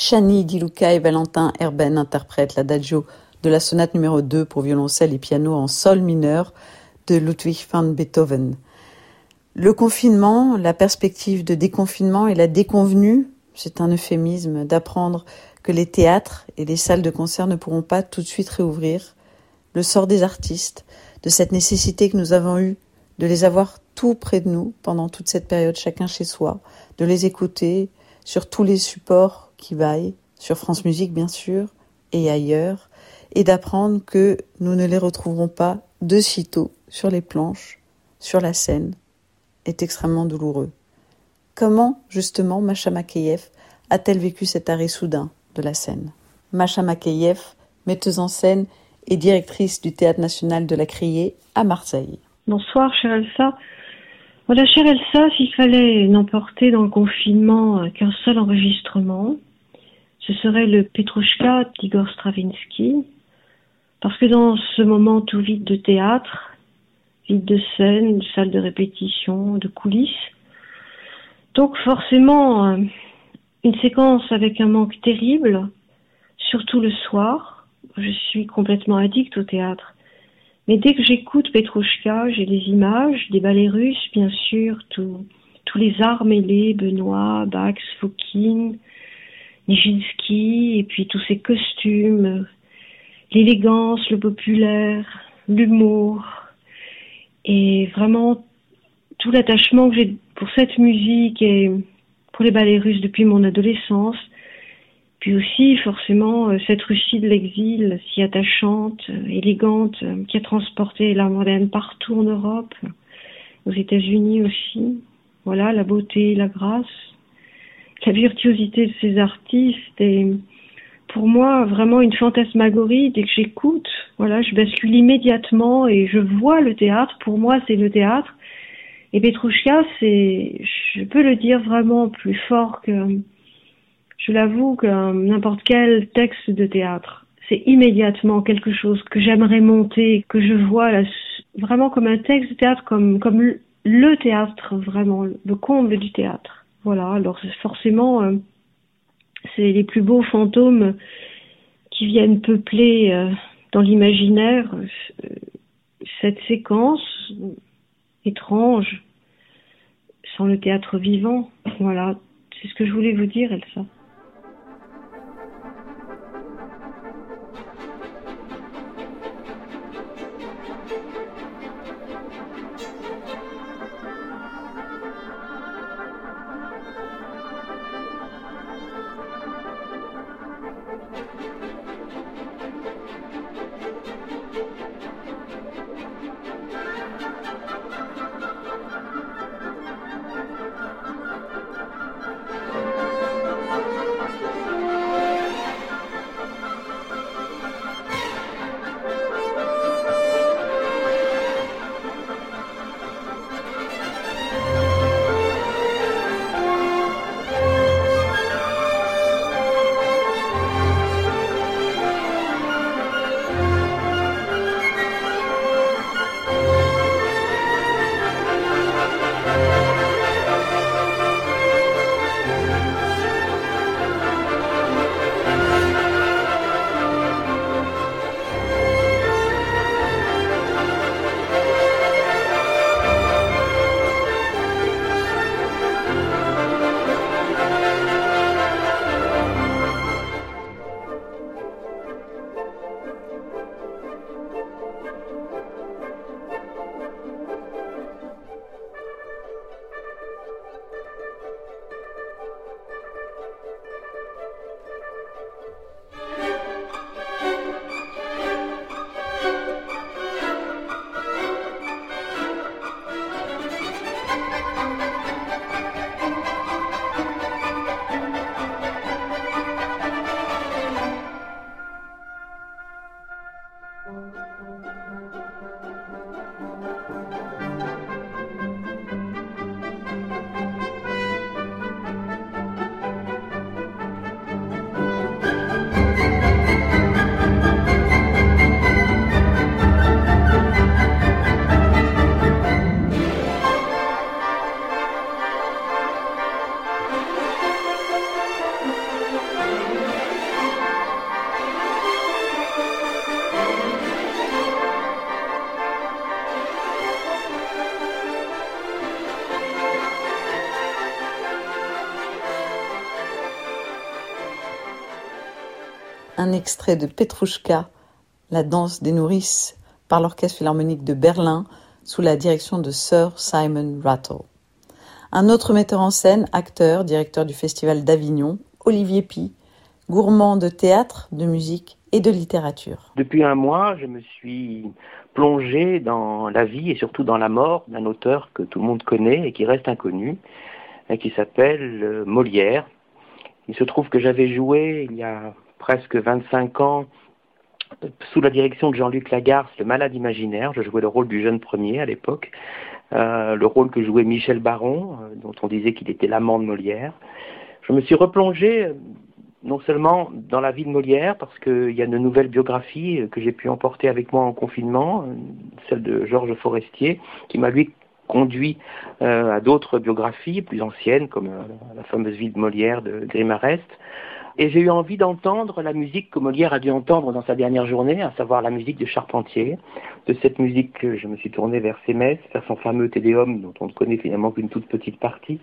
Chani Di Luca et Valentin Herben interprètent l'adagio de la sonate numéro deux pour violoncelle et piano en sol mineur de Ludwig van Beethoven. Le confinement, la perspective de déconfinement et la déconvenue, c'est un euphémisme, d'apprendre que les théâtres et les salles de concert ne pourront pas tout de suite réouvrir. Le sort des artistes, de cette nécessité que nous avons eue de les avoir tout près de nous pendant toute cette période, chacun chez soi, de les écouter sur tous les supports qui vaillent, sur France Musique bien sûr, et ailleurs, et d'apprendre que nous ne les retrouverons pas de sitôt sur les planches, sur la scène, est extrêmement douloureux. Comment, justement, Masha Makeyev a-t-elle vécu cet arrêt soudain de la scène ? Masha Makeyev, metteuse en scène et directrice du Théâtre National de la Criée à Marseille. Bonsoir, chère Elsa. Voilà, chère Elsa, s'il fallait n'emporter dans le confinement qu'un seul enregistrement, ce serait le Petrouchka d'Igor Stravinsky, parce que dans ce moment tout vide de théâtre, vide de scène, de salle de répétition, de coulisses, donc forcément une séquence avec un manque terrible, surtout le soir. Je suis complètement addict au théâtre. Mais dès que j'écoute Petrouchka, j'ai des images, des ballets russes, bien sûr, tout, tous les arts mêlés, Benoît, Bax, Fokine, Nijinsky, et puis tous ces costumes, l'élégance, le populaire, l'humour, et vraiment tout l'attachement que j'ai pour cette musique et pour les ballets russes depuis mon adolescence. Puis aussi, forcément, cette Russie de l'exil, si attachante, élégante, qui a transporté l'art moderne partout en Europe, aux États-Unis aussi. Voilà, la beauté, la grâce, la virtuosité de ces artistes. Et pour moi, vraiment une fantasmagorie. Dès que j'écoute, voilà, je bascule immédiatement et je vois le théâtre. Pour moi, c'est le théâtre. Et Petrouchka, c'est, je peux le dire vraiment plus fort que... Je l'avoue que n'importe quel texte de théâtre, c'est immédiatement quelque chose que j'aimerais monter, que je vois là, vraiment comme un texte de théâtre, comme, comme le théâtre, vraiment, le comble du théâtre. Voilà, alors forcément, euh, c'est les plus beaux fantômes qui viennent peupler euh, dans l'imaginaire euh, cette séquence étrange, sans le théâtre vivant. Voilà, c'est ce que je voulais vous dire, Elsa. un extrait de Petrouchka, la danse des nourrices, par l'Orchestre Philharmonique de Berlin, sous la direction de Sir Simon Rattle. Un autre metteur en scène, acteur, directeur du Festival d'Avignon, Olivier Py, gourmand de théâtre, de musique et de littérature. Depuis un mois, je me suis plongé dans la vie et surtout dans la mort d'un auteur que tout le monde connaît et qui reste inconnu, et qui s'appelle Molière. Il se trouve que j'avais joué il y a presque vingt-cinq ans sous la direction de Jean-Luc Lagarce, Le Malade imaginaire. Je jouais le rôle du jeune premier à l'époque, euh, le rôle que jouait Michel Baron, euh, dont on disait qu'il était l'amant de Molière. Je me suis replongé euh, non seulement dans la vie de Molière, parce qu'il y a de nouvelles biographies euh, que j'ai pu emporter avec moi en confinement, euh, celle de Georges Forestier, qui m'a lui conduit euh, à d'autres biographies plus anciennes, comme euh, la fameuse vie de Molière de Grimarest. Et j'ai eu envie d'entendre la musique que Molière a dû entendre dans sa dernière journée, à savoir la musique de Charpentier. De cette musique, je me suis tourné vers ses messes, vers son fameux Te Deum, dont on ne connaît finalement qu'une toute petite partie.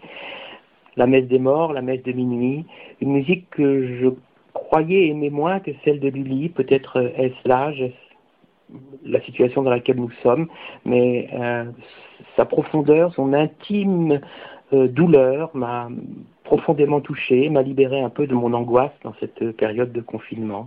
La messe des morts, la messe de minuit, une musique que je croyais aimer moins que celle de Lully. Peut-être est-ce l'âge, est-ce la situation dans laquelle nous sommes, mais euh, sa profondeur, son intime euh, douleur m'a profondément touché, m'a libéré un peu de mon angoisse dans cette période de confinement.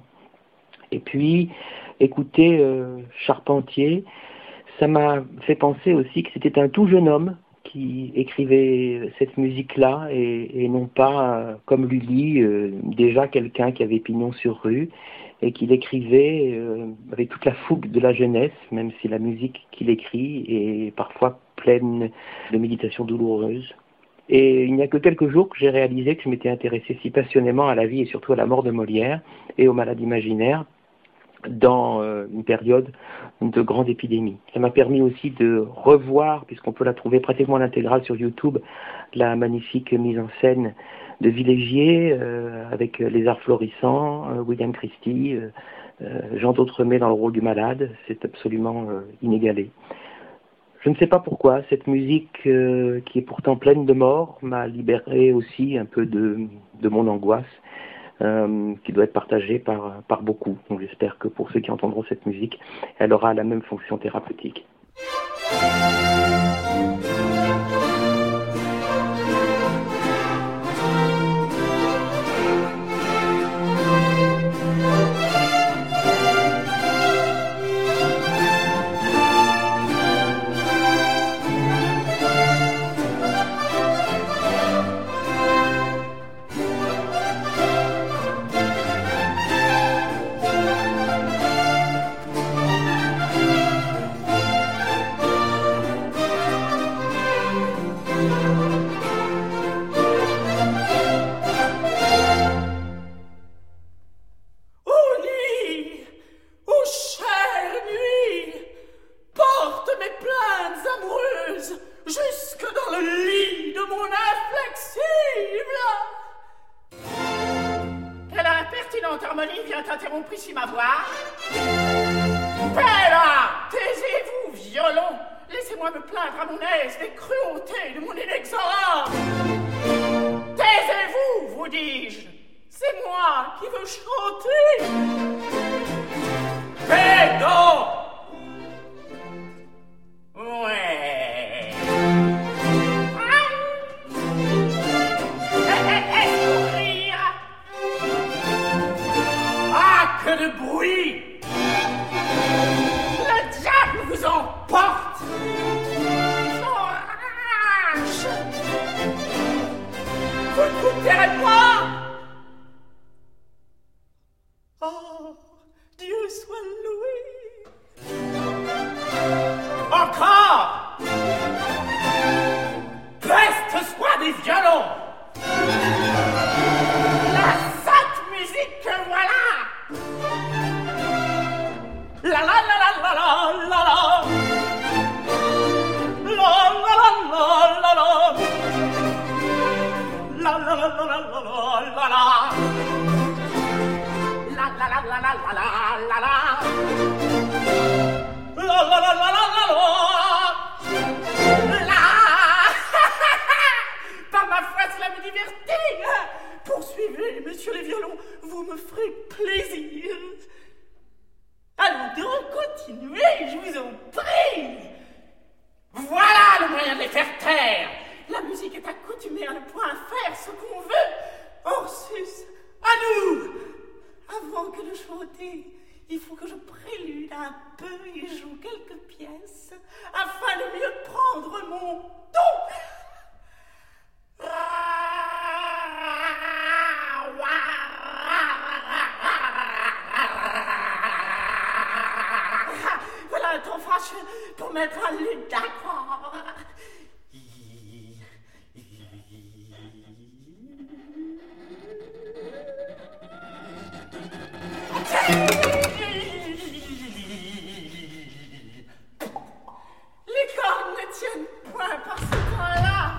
Et puis, écouter euh, Charpentier, ça m'a fait penser aussi que c'était un tout jeune homme qui écrivait cette musique-là, et, et non pas, euh, comme Lully, euh, déjà quelqu'un qui avait pignon sur rue, et qu'il écrivait euh, avec toute la fougue de la jeunesse, même si la musique qu'il écrit est parfois pleine de méditations douloureuses. Et il n'y a que quelques jours que j'ai réalisé que je m'étais intéressé si passionnément à la vie et surtout à la mort de Molière et aux malades imaginaires dans euh, une période de grande épidémie. Ça m'a permis aussi de revoir, puisqu'on peut la trouver pratiquement l'intégrale sur YouTube, la magnifique mise en scène de Villégier euh, avec Les Arts Florissants, euh, William Christie, euh, euh, Jean d'Autremay dans le rôle du malade. C'est absolument euh, inégalé. Je ne sais pas pourquoi, cette musique euh, qui est pourtant pleine de mort m'a libéré aussi un peu de, de mon angoisse, euh, qui doit être partagée par, par beaucoup. Donc j'espère que pour ceux qui entendront cette musique, elle aura la même fonction thérapeutique. faire taire. La musique est accoutumée à ne point faire ce qu'on veut. Ursus, à nous. Avant que de chanter, il faut que je prélude un peu et joue quelques pièces afin de mieux prendre mon ton. Voilà un ton fâcheux pour mettre un luth d'accord. Les cordes ne tiennent point par ce temps-là.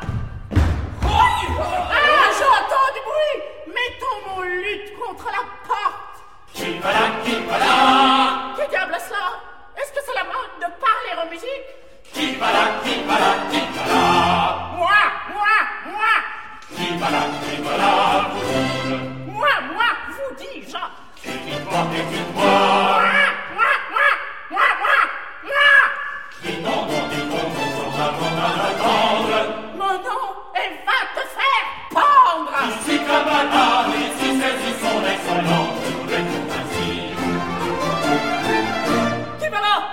Ah, j'entends du bruit. Mettons mon luth contre la porte. Qui va là, qui va là? Que diable est cela? Est-ce que c'est la mode de parler en musique? Qui va là, qui va là, qui va là? Moi, moi, moi. Qui va là, qui va là, vous dis-je? Moi, moi, vous dis-je. Et dites-moi, et dites-moi. Moi, moi, moi, moi, moi, moi. Qui non, non, dit qu'on nous avons à attendre. Mon nom est va te faire pendre. Ici comme madame, ici saisissons l'excellence. Nous le disons ainsi. Qui va là?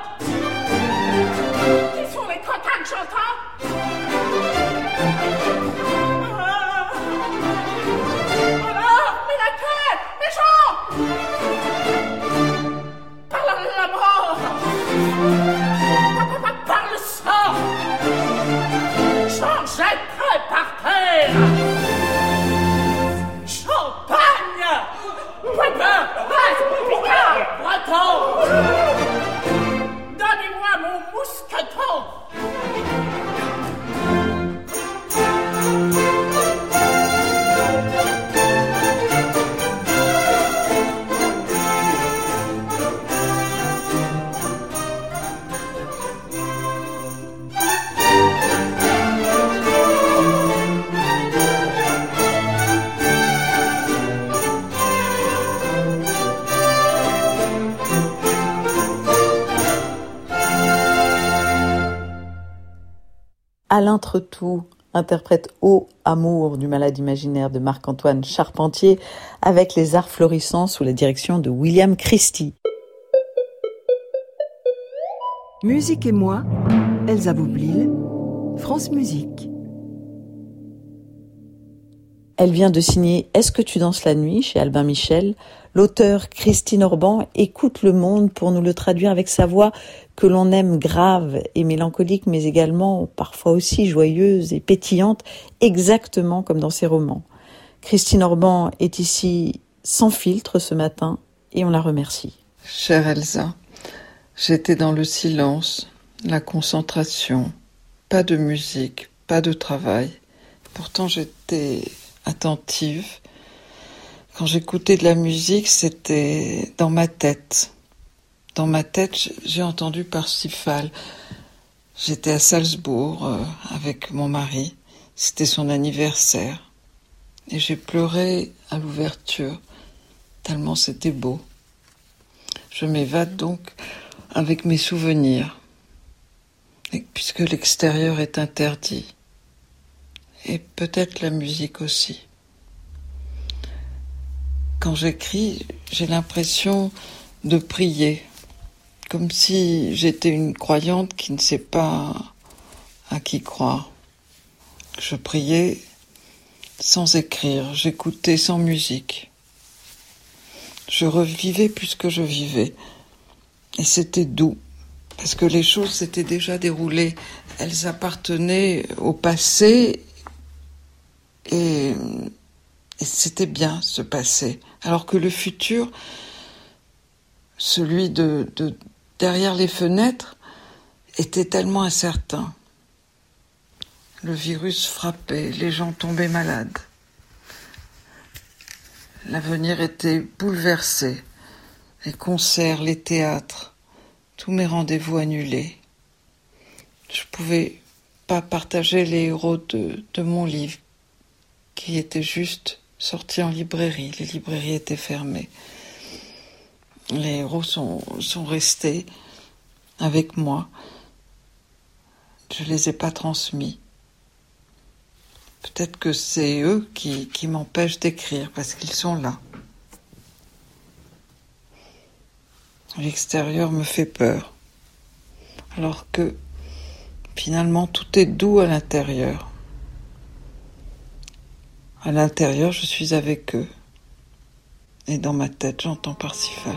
Qui sont les coquins chantants? Ah. Alors, mais laquelle? Mes gens! Par la, la mort! Par, par, par le sang! J'en jetterai par terre! Champagne! Weber! Picard! Breton! Donnez-moi mon mousqueton! Alain Tretout interprète Ô amour du malade imaginaire de Marc-Antoine Charpentier avec les arts florissants sous la direction de William Christie. Musique et moi, Elsa Boublil, France Musique. Elle vient de signer Est-ce que tu danses la nuit chez Albin Michel. L'auteur Christine Orban écoute le monde pour nous le traduire avec sa voix que l'on aime grave et mélancolique, mais également parfois aussi joyeuse et pétillante, exactement comme dans ses romans. Christine Orban est ici sans filtre ce matin et on la remercie. Chère Elsa, j'étais dans le silence, la concentration, pas de musique, pas de travail. Pourtant j'étais attentive. Quand j'écoutais de la musique, c'était dans ma tête. Dans ma tête, j'ai entendu Parsifal. J'étais à Salzbourg euh, avec mon mari. C'était son anniversaire. Et j'ai pleuré à l'ouverture, tellement c'était beau. Je m'évade donc avec mes souvenirs, et puisque l'extérieur est interdit. Et peut-être la musique aussi. Quand j'écris, j'ai l'impression de prier, comme si j'étais une croyante qui ne sait pas à qui croire. Je priais sans écrire, j'écoutais sans musique. Je revivais plus que je vivais. Et c'était doux, parce que les choses s'étaient déjà déroulées. Elles appartenaient au passé et... Et c'était bien, ce passé. Alors que le futur, celui de, de derrière les fenêtres, était tellement incertain. Le virus frappait, les gens tombaient malades. L'avenir était bouleversé. Les concerts, les théâtres, tous mes rendez-vous annulés. Je pouvais pas partager les héros de, de mon livre, qui était juste sorti en librairie. Les librairies étaient fermées. Les héros sont, sont restés avec moi. Je les ai pas transmis. Peut-être que c'est eux qui, qui m'empêchent d'écrire, parce qu'ils sont là. L'extérieur me fait peur. Alors que, finalement, tout est doux à l'intérieur. À l'intérieur, je suis avec eux. Et dans ma tête, j'entends Parsifal.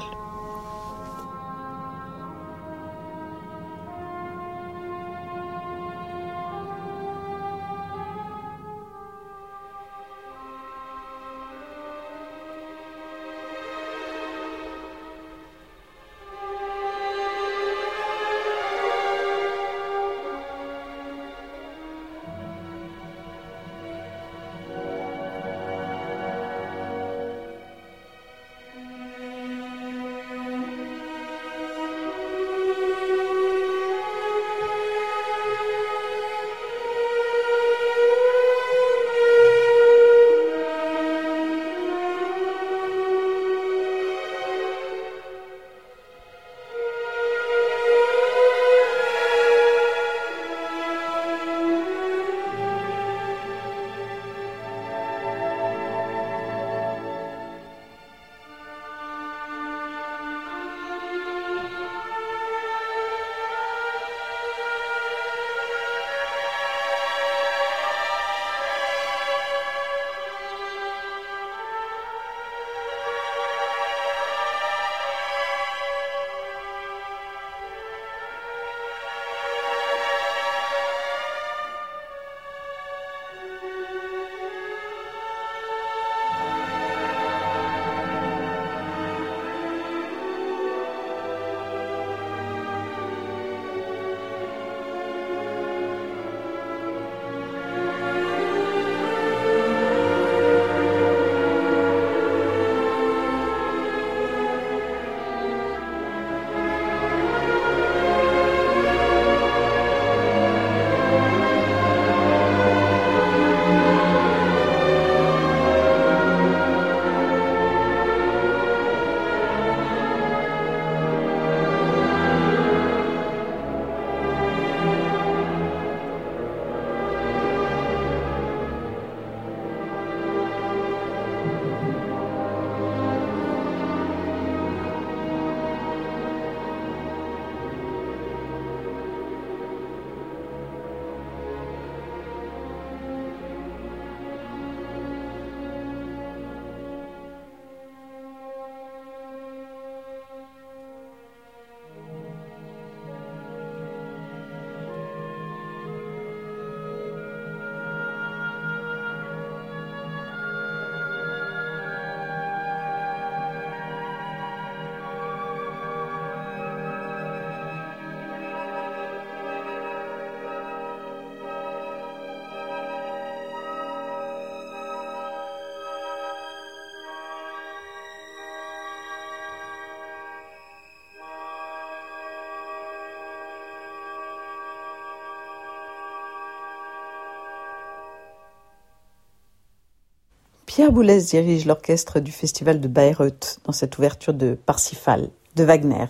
Pierre Boulez dirige l'orchestre du festival de Bayreuth dans cette ouverture de Parsifal de Wagner.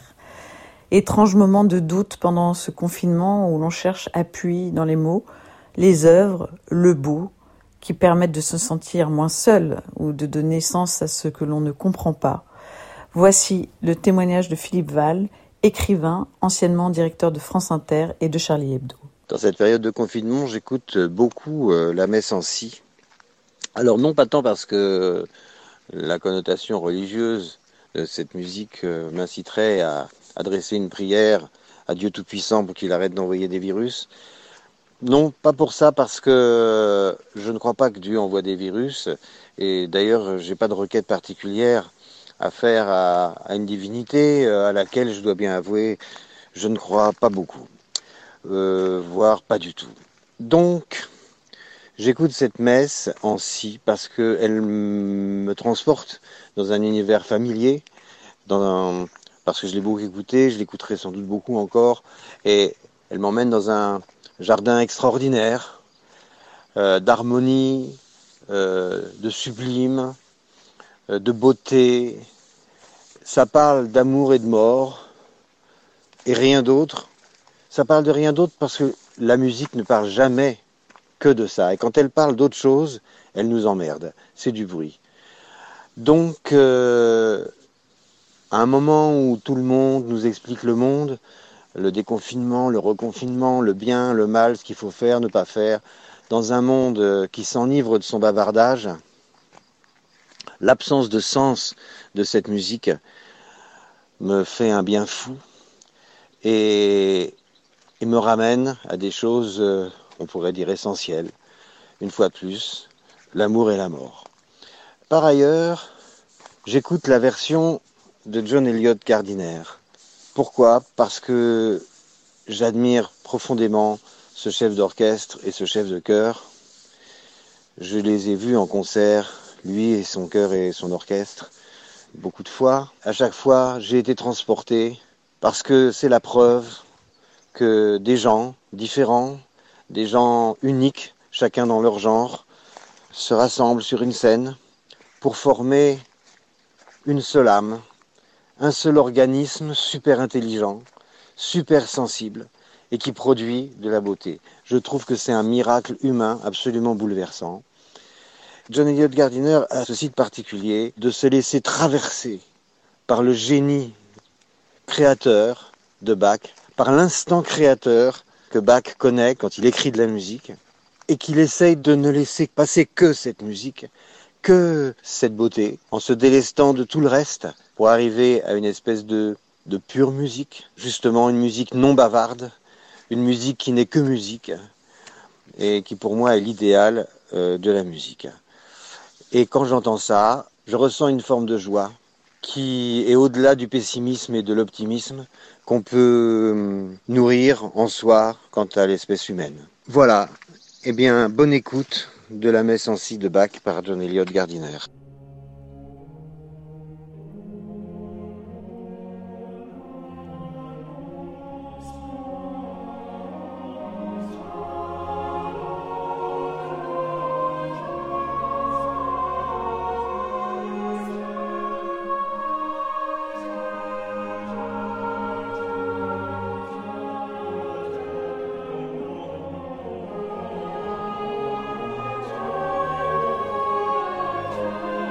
Étrange moment de doute pendant ce confinement où l'on cherche appui dans les mots, les œuvres, le beau, qui permettent de se sentir moins seul ou de donner sens à ce que l'on ne comprend pas. Voici le témoignage de Philippe Val, écrivain, anciennement directeur de France Inter et de Charlie Hebdo. Dans cette période de confinement, j'écoute beaucoup euh, la messe en si. Alors non pas tant parce que la connotation religieuse de cette musique euh, m'inciterait à adresser une prière à Dieu Tout-Puissant pour qu'il arrête d'envoyer des virus. Non, pas pour ça, parce que je ne crois pas que Dieu envoie des virus. Et d'ailleurs, j'ai pas de requête particulière à faire à, à une divinité à laquelle je dois bien avouer, je ne crois pas beaucoup, euh, voire pas du tout. Donc, j'écoute cette messe en si parce qu'elle me transporte dans un univers familier, dans un, parce que je l'ai beaucoup écouté, je l'écouterai sans doute beaucoup encore, et elle m'emmène dans un jardin extraordinaire, euh, d'harmonie, euh, de sublime, euh, de beauté. Ça parle d'amour et de mort, et rien d'autre. Ça parle de rien d'autre parce que la musique ne parle jamais que de ça. Et quand elle parle d'autre chose, elle nous emmerde. C'est du bruit. Donc, euh, à un moment où tout le monde nous explique le monde, le déconfinement, le reconfinement, le bien, le mal, ce qu'il faut faire, ne pas faire, dans un monde qui s'enivre de son bavardage, l'absence de sens de cette musique me fait un bien fou et, et me ramène à des choses, euh, on pourrait dire essentielles. Une fois de plus, l'amour et la mort. Par ailleurs, j'écoute la version de John Eliot Gardiner. Pourquoi ? Parce que j'admire profondément ce chef d'orchestre et ce chef de chœur. Je les ai vus en concert, lui et son chœur et son orchestre, beaucoup de fois. À chaque fois, j'ai été transporté parce que c'est la preuve que des gens différents, des gens uniques, chacun dans leur genre, se rassemblent sur une scène pour former une seule âme, un seul organisme super intelligent, super sensible et qui produit de la beauté. Je trouve que c'est un miracle humain absolument bouleversant. John Eliot Gardiner a ce site particulier de se laisser traverser par le génie créateur de Bach, par l'instant créateur que Bach connaît quand il écrit de la musique, et qu'il essaye de ne laisser passer que cette musique, que cette beauté, en se délestant de tout le reste, pour arriver à une espèce de, de pure musique, justement une musique non bavarde, une musique qui n'est que musique, et qui pour moi est l'idéal euh, de la musique. Et quand j'entends ça, je ressens une forme de joie qui est au-delà du pessimisme et de l'optimisme qu'on peut nourrir en soi quant à l'espèce humaine. Voilà. Eh bien, bonne écoute de la messe en si de Bach par John Eliot Gardiner. Thank you.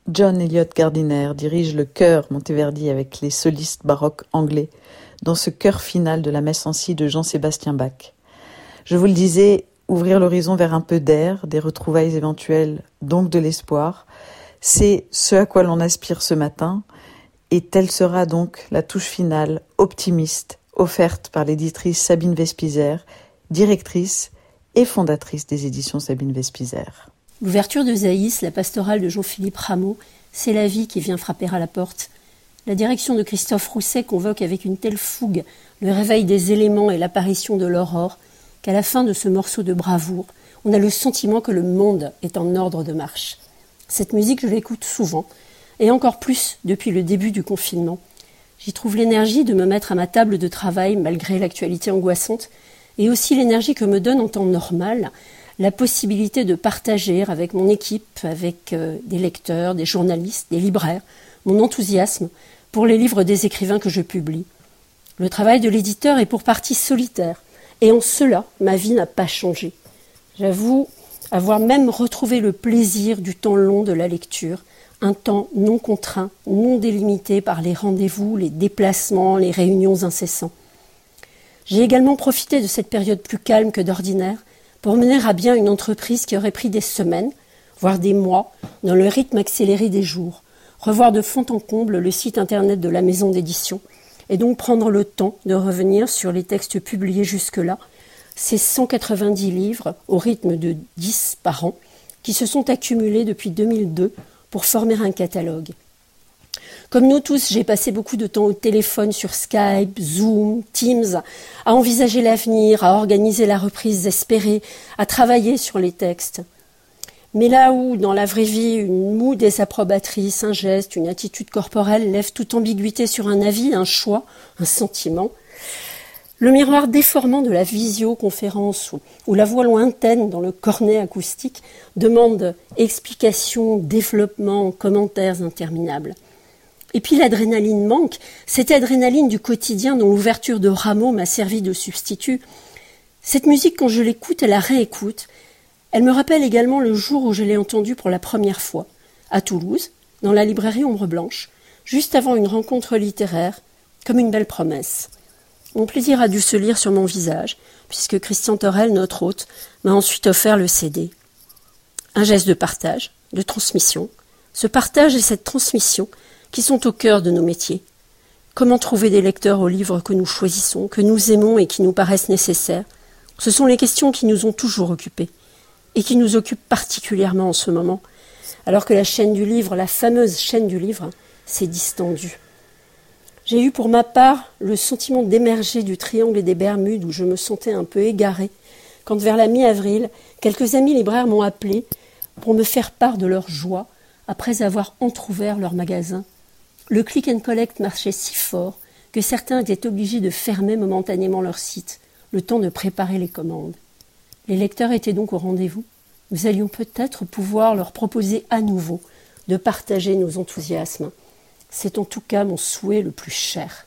John Eliot Gardiner dirige le chœur Monteverdi avec les solistes baroques anglais dans ce chœur final de la messe en si de Jean-Sébastien Bach. Je vous le disais, ouvrir l'horizon vers un peu d'air, des retrouvailles éventuelles, donc de l'espoir, c'est ce à quoi l'on aspire ce matin, et telle sera donc la touche finale optimiste offerte par l'éditrice Sabine Vespizer, directrice et fondatrice des éditions Sabine Vespizer. L'ouverture de Zaïs, la pastorale de Jean-Philippe Rameau, c'est la vie qui vient frapper à la porte. La direction de Christophe Rousset convoque avec une telle fougue le réveil des éléments et l'apparition de l'aurore qu'à la fin de ce morceau de bravoure, on a le sentiment que le monde est en ordre de marche. Cette musique, je l'écoute souvent, et encore plus depuis le début du confinement. J'y trouve l'énergie de me mettre à ma table de travail malgré l'actualité angoissante, et aussi l'énergie que me donne en temps normal la possibilité de partager avec mon équipe, avec euh, des lecteurs, des journalistes, des libraires, mon enthousiasme pour les livres des écrivains que je publie. Le travail de l'éditeur est pour partie solitaire, et en cela, ma vie n'a pas changé. J'avoue avoir même retrouvé le plaisir du temps long de la lecture, un temps non contraint, non délimité par les rendez-vous, les déplacements, les réunions incessants. J'ai également profité de cette période plus calme que d'ordinaire pour mener à bien une entreprise qui aurait pris des semaines, voire des mois, dans le rythme accéléré des jours, revoir de fond en comble le site internet de la maison d'édition, et donc prendre le temps de revenir sur les textes publiés jusque-là, ces cent quatre-vingt-dix livres, au rythme de dix par an, qui se sont accumulés depuis deux mille deux pour former un catalogue. Comme nous tous, j'ai passé beaucoup de temps au téléphone sur Skype, Zoom, Teams, à envisager l'avenir, à organiser la reprise espérée, à travailler sur les textes. Mais là où, dans la vraie vie, une moue désapprobatrice, un geste, une attitude corporelle lève toute ambiguïté sur un avis, un choix, un sentiment, le miroir déformant de la visioconférence ou, ou la voix lointaine dans le cornet acoustique demande explications, développement, commentaires interminables. Et puis l'adrénaline manque, cette adrénaline du quotidien dont l'ouverture de Rameau m'a servi de substitut. Cette musique, quand je l'écoute et la réécoute, elle me rappelle également le jour où je l'ai entendue pour la première fois, à Toulouse, dans la librairie Ombre Blanche, juste avant une rencontre littéraire, comme une belle promesse. Mon plaisir a dû se lire sur mon visage, puisque Christian Torel, notre hôte, m'a ensuite offert le C D. Un geste de partage, de transmission. Ce partage et cette transmission qui sont au cœur de nos métiers. Comment trouver des lecteurs aux livres que nous choisissons, que nous aimons et qui nous paraissent nécessaires? Ce sont les questions qui nous ont toujours occupés et qui nous occupent particulièrement en ce moment, alors que la chaîne du livre, la fameuse chaîne du livre, s'est distendue. J'ai eu pour ma part le sentiment d'émerger du triangle et des Bermudes où je me sentais un peu égarée, quand vers la mi-avril, quelques amis libraires m'ont appelé pour me faire part de leur joie après avoir entrouvert leur magasin. Le click and collect marchait si fort que certains étaient obligés de fermer momentanément leur site, le temps de préparer les commandes. Les lecteurs étaient donc au rendez-vous. Nous allions peut-être pouvoir leur proposer à nouveau de partager nos enthousiasmes. C'est en tout cas mon souhait le plus cher.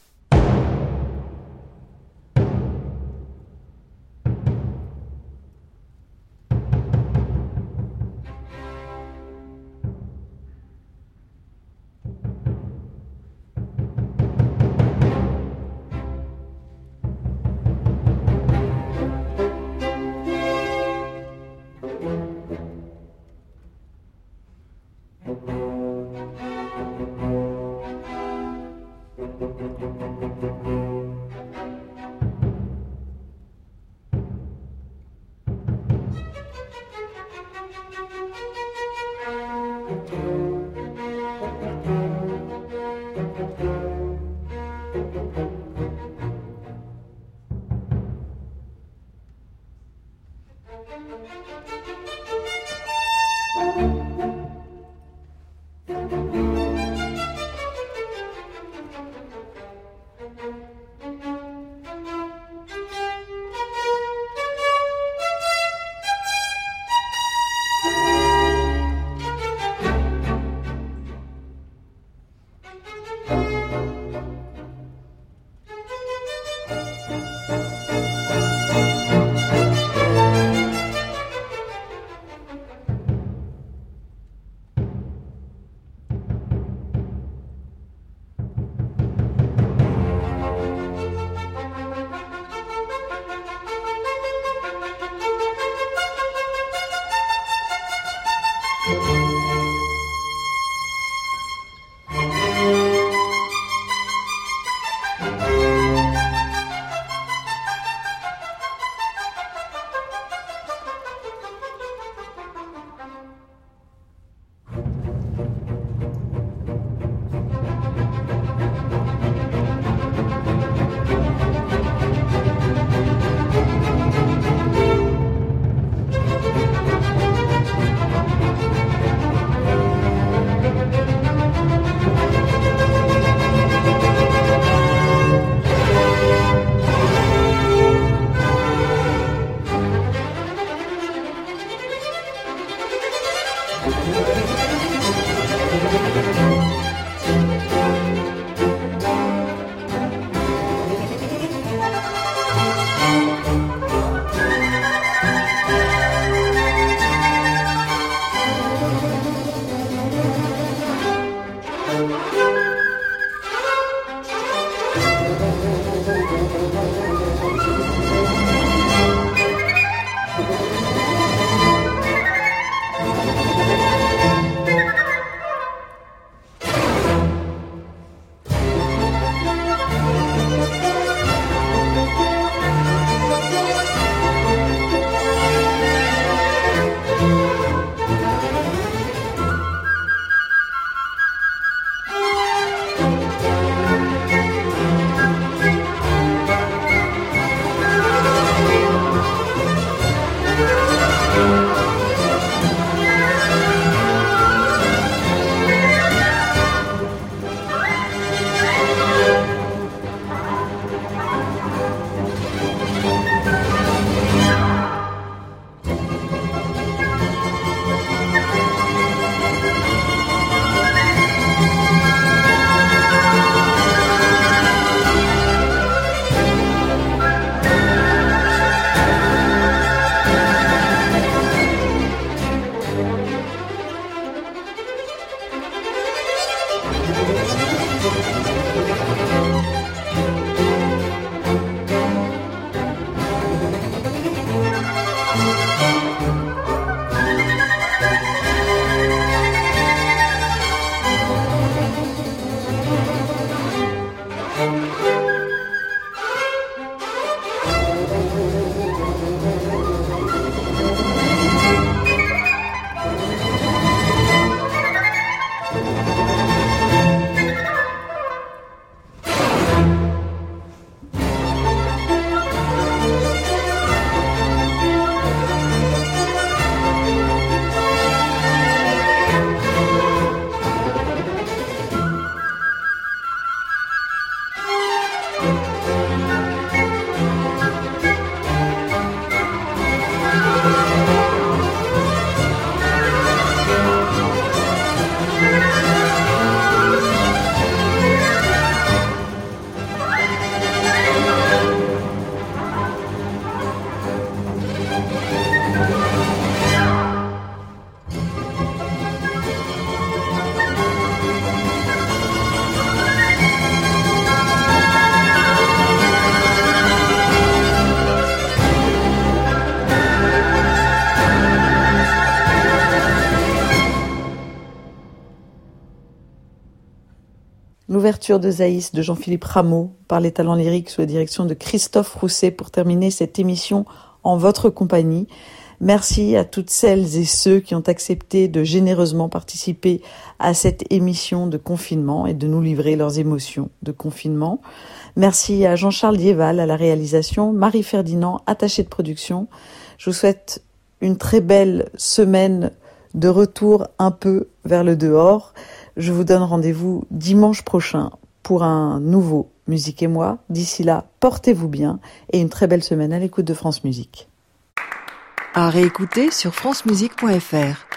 L'ouverture de Zaïs de Jean-Philippe Rameau par les talents lyriques sous la direction de Christophe Rousset pour terminer cette émission en votre compagnie. Merci à toutes celles et ceux qui ont accepté de généreusement participer à cette émission de confinement et de nous livrer leurs émotions de confinement. Merci à Jean-Charles Diéval à la réalisation, Marie Ferdinand, attachée de production. Je vous souhaite une très belle semaine de retour un peu vers le dehors. Je vous donne rendez-vous dimanche prochain pour un nouveau Musique et moi. D'ici là, portez-vous bien et une très belle semaine à l'écoute de France Musique. À réécouter sur francemusique point f r.